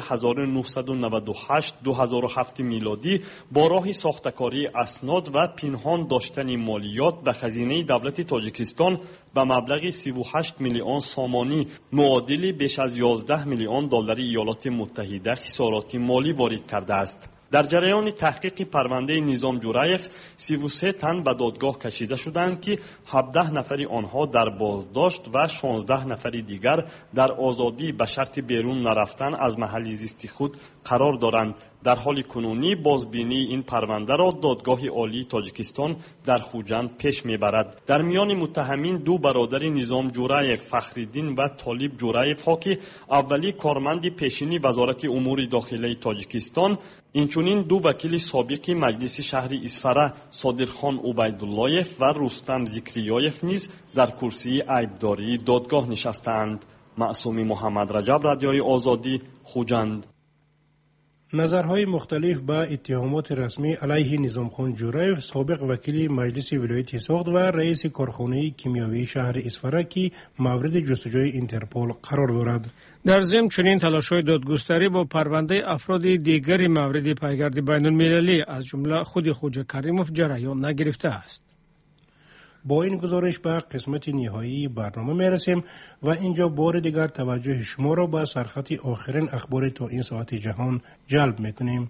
1998-2007 میلادی با راه ساختکاری اسناد و پنهان داشتن مالیات به خزینه دولت تاجیکستان به مبلغ 38 میلیون سامانی معادل بیش از 11 میلیون دلار ایالات متحده خسارات مالی وارد کرده است. در جریان تحقیق پرونده نظام جورایف 33 تن به دادگاه کشیده شدند که 17 نفر آنها در بازداشت و 16 نفر دیگر در آزادی به شرط بیرون نرفتن از محل زیست خود قرار دارند. در حال کنونی بازبینی این پرونده را دادگاه عالی تاجیکستان در خوجند پیش میبرد. در میان متهمین دو برادر نظام جورایف فخرالدین و طالب جورایف ها که اولی کارمند پیشین وزارت امور داخلی تاجیکستان، اینچنین دو وکیل سابق مجلس شهر اصفهان صادرخان عبیداللهیف و رستم ذکریایف نیز در کرسی عیبداری دادگاه نشستند. معصومی محمد رجب، رادیوی آزادی، خوجند. نظرهای مختلف با اتهامات رسمی علیه نظامخان جورایف، سابق وکیل مجلس ولایت سوخت و رئیس کارخانه کیمیاوی شهر اصفهان که مورد جستجوی اینترپل قرار دارد. در ضمن چنین تلاش‌های دادگستری با پرونده افراد دیگری مورد پیگرد بین‌المللی از جمله خود خوجا کریموف جریان نگرفته است. با این گزارش به قسمت نهایی برنامه میرسیم و اینجا بار دیگر توجه شما را به سرخط آخرین اخبار تا این ساعت جهان جلب میکنیم.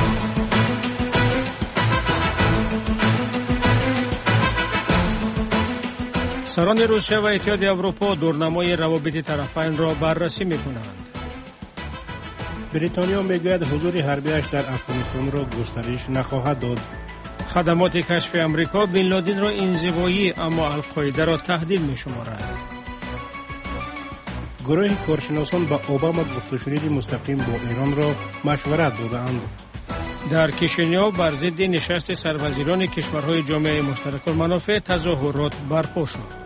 سران روسیه و اتحاد اروپا دورنمای روابط طرفین را بررسی میکنند. بریتانیا میگوید حضور حربیش در افغانستان را گسترش نخواهد داد. خدمات کشف امریکا بن لادن را انزوایی اما القاعده را تهدید می‌شمارد. گروه کارشناسان با اوباما گفتگوی مستقیم با ایران را مشورت دادند. در کیشنیو بر ضد نشست سروزیران کشورهای جامعه مشترک المنافع تظاهرات برپا شد.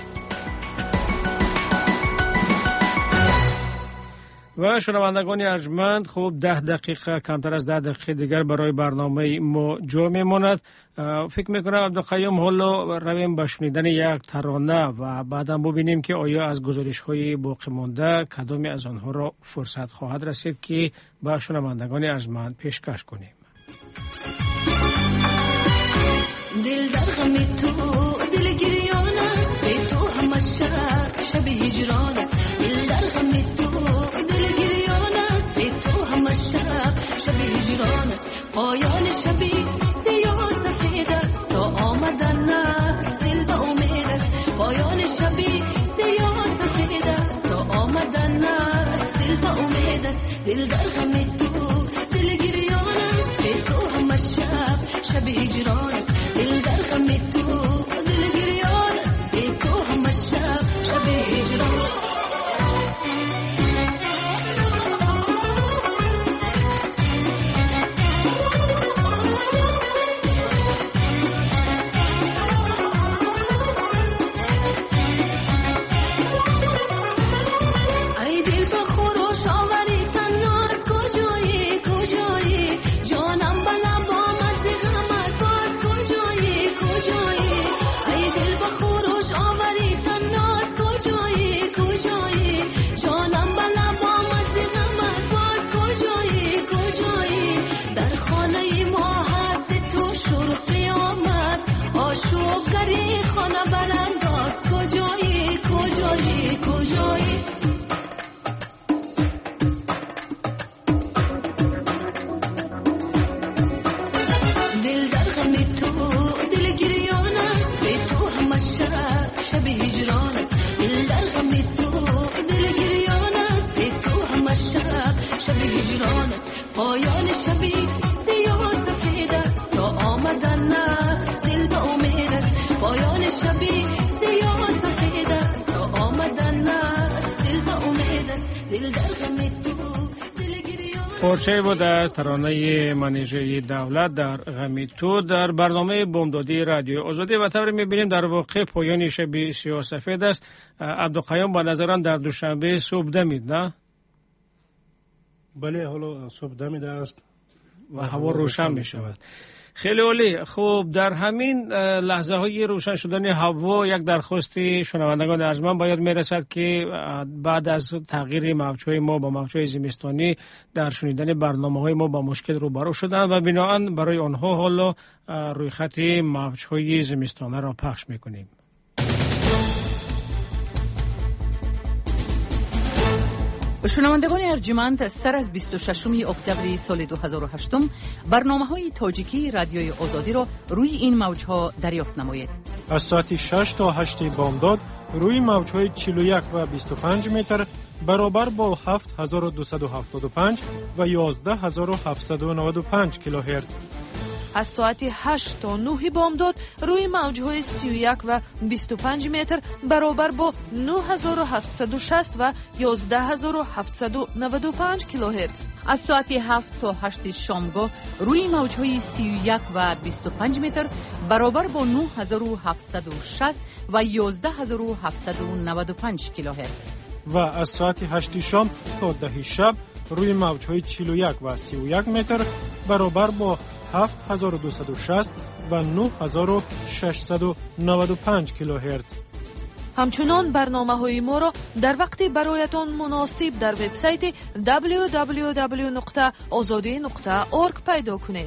و شنوندگان ارجمند، خوب 10 دقیقه کمتر از 10 دقیقه دیگر برای برنامه ما جا میماند. فکر میکنم عبدالقیوم حالا رویم به شنیدن یک ترانه و بعدم ببینیم که آیا از گزارش های باقی مانده کدامی از آنها را فرصت خواهد رسید که به شنوندگان ارجمند پیشکش کنیم. دل در غم تو دل گریان است، به تو همه شب هجران است. دل در غم تو دل گریان است، به تو همه شب هجران است. پایان شبی سیاه سفید است، تا آمدن است دل به امید است. پایان شبی سیاه سفید است، تا آمدن است دل به امید است. دل در غم تو دل گریان است، به تو همه شب هجران است. دل در غم تو دل گریان است، به تو همه شب هجران است. پایان شبی سیاه سفید است، تا آمدن است دل به امید است. پایان شبی سیاه سفید است، تا آمدن است دل به امید است. دل در غم تو دل گریان. پارچه بود از ترانه منیژه دولت در غم تو در برنامه بامدادی رادیو آزادی و تبر میبینیم. در واقع پایان شبی سیاه سفید است. عبدالقیوم با نظران در دوشنبه صبح دمید نه؟ بله، حالا صبح دمیده است و هوا روشن می شود. خیلی عالی. خوب، در همین لحظه های روشن شدن هوا یک درخواست شنوندگان ارجمند باید می رسد که بعد از تغییر موجهای ما با موجهای زمستانی در شنیدن برنامه های ما با مشکل روبرو شدند و بنابراین برای آنها حالا روی خط موجهای زمستانه را پخش می کنیم. شنوندگان ارجمند، سر از 26 اکتبر سال 2008 برنامه‌های تاجیکی رادیوی آزادی را روی این موج‌ها دریافت نمایید. از ساعت 6 تا 8 بامداد روی موج‌های 41 و 25 متر برابر با 7275 و 11795 کیلوهرتز. از ساعت 8 تا 9 بامداد روی موج‌های 31 و 25 متر برابر با 9760 و 11795 کیلوهرتز. از ساعت 7 تا 8 شامگاه روی موج‌های 31 و 25 متر برابر با 9760 و 11795 کیلوهرتز. و از ساعت 8 شام تا 10 شب روی موج‌های 41 و 31 متر برابر با 7260 و 9695 کیلوهرتز. همچنان برنامه‌های ما را در وقتی برایتان مناسب در وبسایت www.azadi.org پیدا کنید.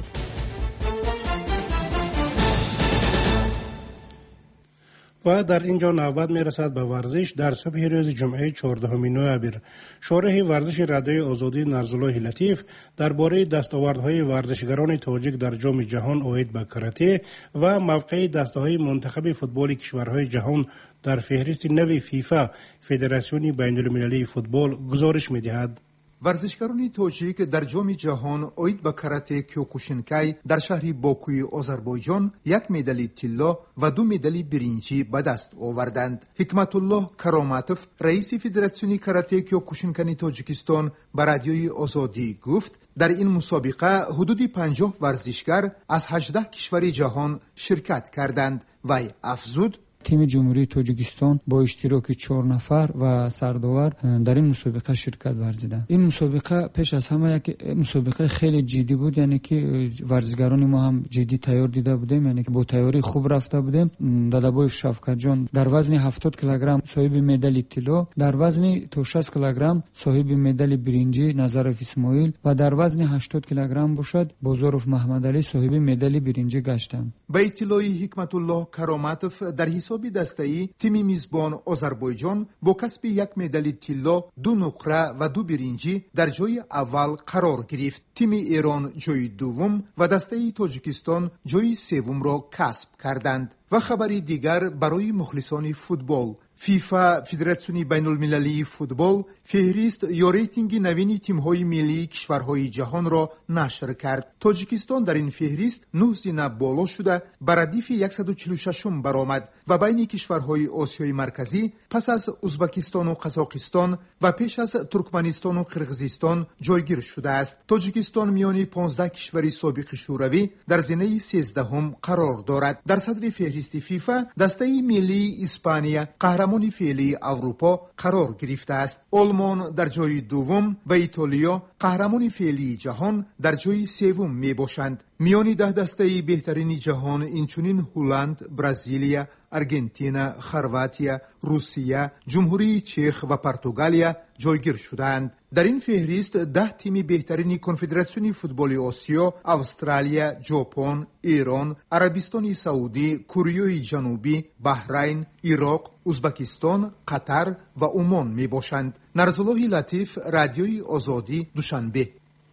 و در اینجا نوبت میرسد به ورزش. در صبح روز جمعه 14 نوامبر شارح ورزش رادیوی آزادی نرزالله لطیف درباره دستاوردهای ورزشگران تاجیک در جام جهان اوید به کاراته و موقع دسته‌های منتخب فوتبال کشورهای جهان در فهرست نو فیفا فدراسیون بین‌المللی فوتبال گزارش می‌دهد. ورزشکاران تاجیک در جام جهان اوید با کاراته کیوکوشینکای در شهر باکوی آذربایجان 1 مدال طلا و 2 مدال برنجی به دست آوردند. حکمت الله کراماتوف رئیس فدراسیون کاراته کیوکوشینکای تاجیکستان به رادیوی آزادی گفت در این مسابقه حدود 50 ورزشکار از 18 کشور جهان شرکت کردند. وی افزود تیم جمهوری تاجیکستان با اشتراک 4 نفر و سرداور در این مسابقه شرکت ورزیدند. این مسابقه پیش از همه یک مسابقه خیلی جدی بود، یعنی که ورزشگران ما هم جدی تیار دیده بودیم، یعنی که با تیاری خوب رفته بودیم. دادابویف شفقت جان در وزن 70 کیلوگرم صاحب مدال طلا، در وزن تا 60 کیلوگرم صاحب مدال برنجی نظرف اسماعیل و در وزن 80 کیلوگرم باشد بازارف محمد علی صاحب مدال برنجی گشتند. با اطلاع حکمت الله کراماتوف در حساب دسته‌ای تیم میزبان آذربایجان با کسب 1 مدال طلا، 2 نقره و 2 برنجی در جای اول قرار گرفت. تیم ایران جای دوم و دسته تاجیکستان جای سوم را کسب کردند. و خبری دیگر برای مخلصان فوتبال، فیفا فدراسیون بین‌المللی فوتبال فهرست یا ریتینگ نوین تیم‌های ملی کشورهای جهان را نشر کرد. تاجیکستان در این فهرست 9 زینه بالا شده به ردیف 146 برآمد و بین کشورهای آسیای مرکزی پس از ازبکستان و قزاقستان و پیش از ترکمنستان و قرقیزستان جایگیر شده است. تاجیکستان میان 15 کشور سابق شوروی در زینه 13 قرار دارد. در صدر فهرست فیفا دسته ملی اسپانیا قهرمان فعلی اروپا قرار گرفته است. آلمان در جای دوم و ایتالیا قهرمان فعلی جهان در جای سوم می باشند. میان 10 دسته بهترین جهان اینچنین هلند، برزیلیا، ارژانتین، خرواتیا، روسیه، جمهوری چک و پرتغالیا جایگیر شدند. در این فهرست 10 تیم بهترین کنفدراسیون فوتبال آسیا، استرالیا، ژاپن، ایران، عربستان سعودی، کره جنوبی، بحرین، عراق، ازبکستان، قطر و عمان می باشند. نرزالله لطیف، رادیوی آزادی، دوشنبه.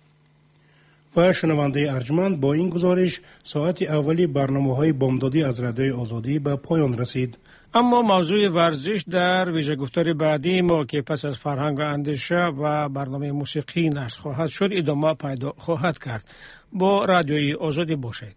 و شنونده ارجمند، با این گزارش ساعت اولی برنامه‌های بامدادی از رادیوی آزادی به پایان رسید. اما موضوع ورزش در ویژه گفتار بعدی ما که پس از فرهنگ و اندیشه و برنامه موسیقی نشر خواهد شد ادامه پیدا خواهد کرد. با رادیوی آزادی باشید.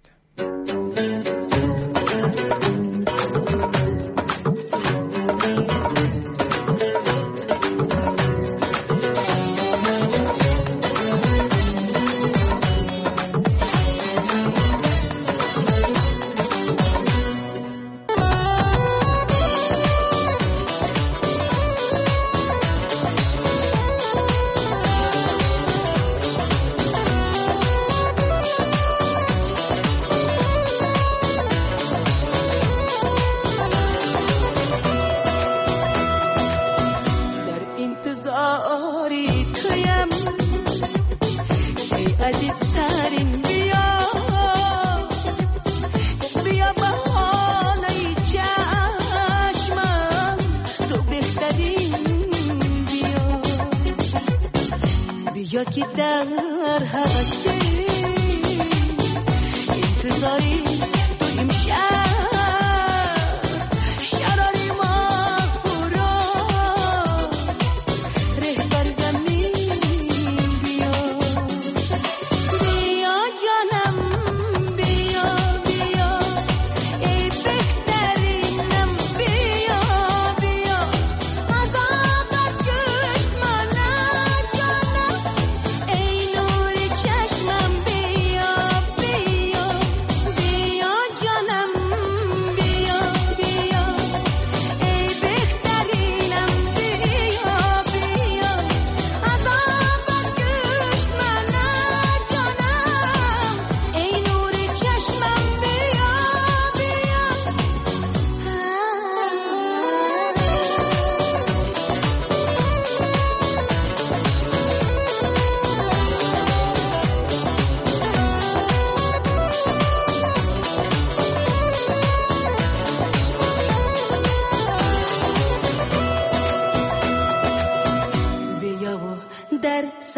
رهی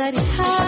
فرحة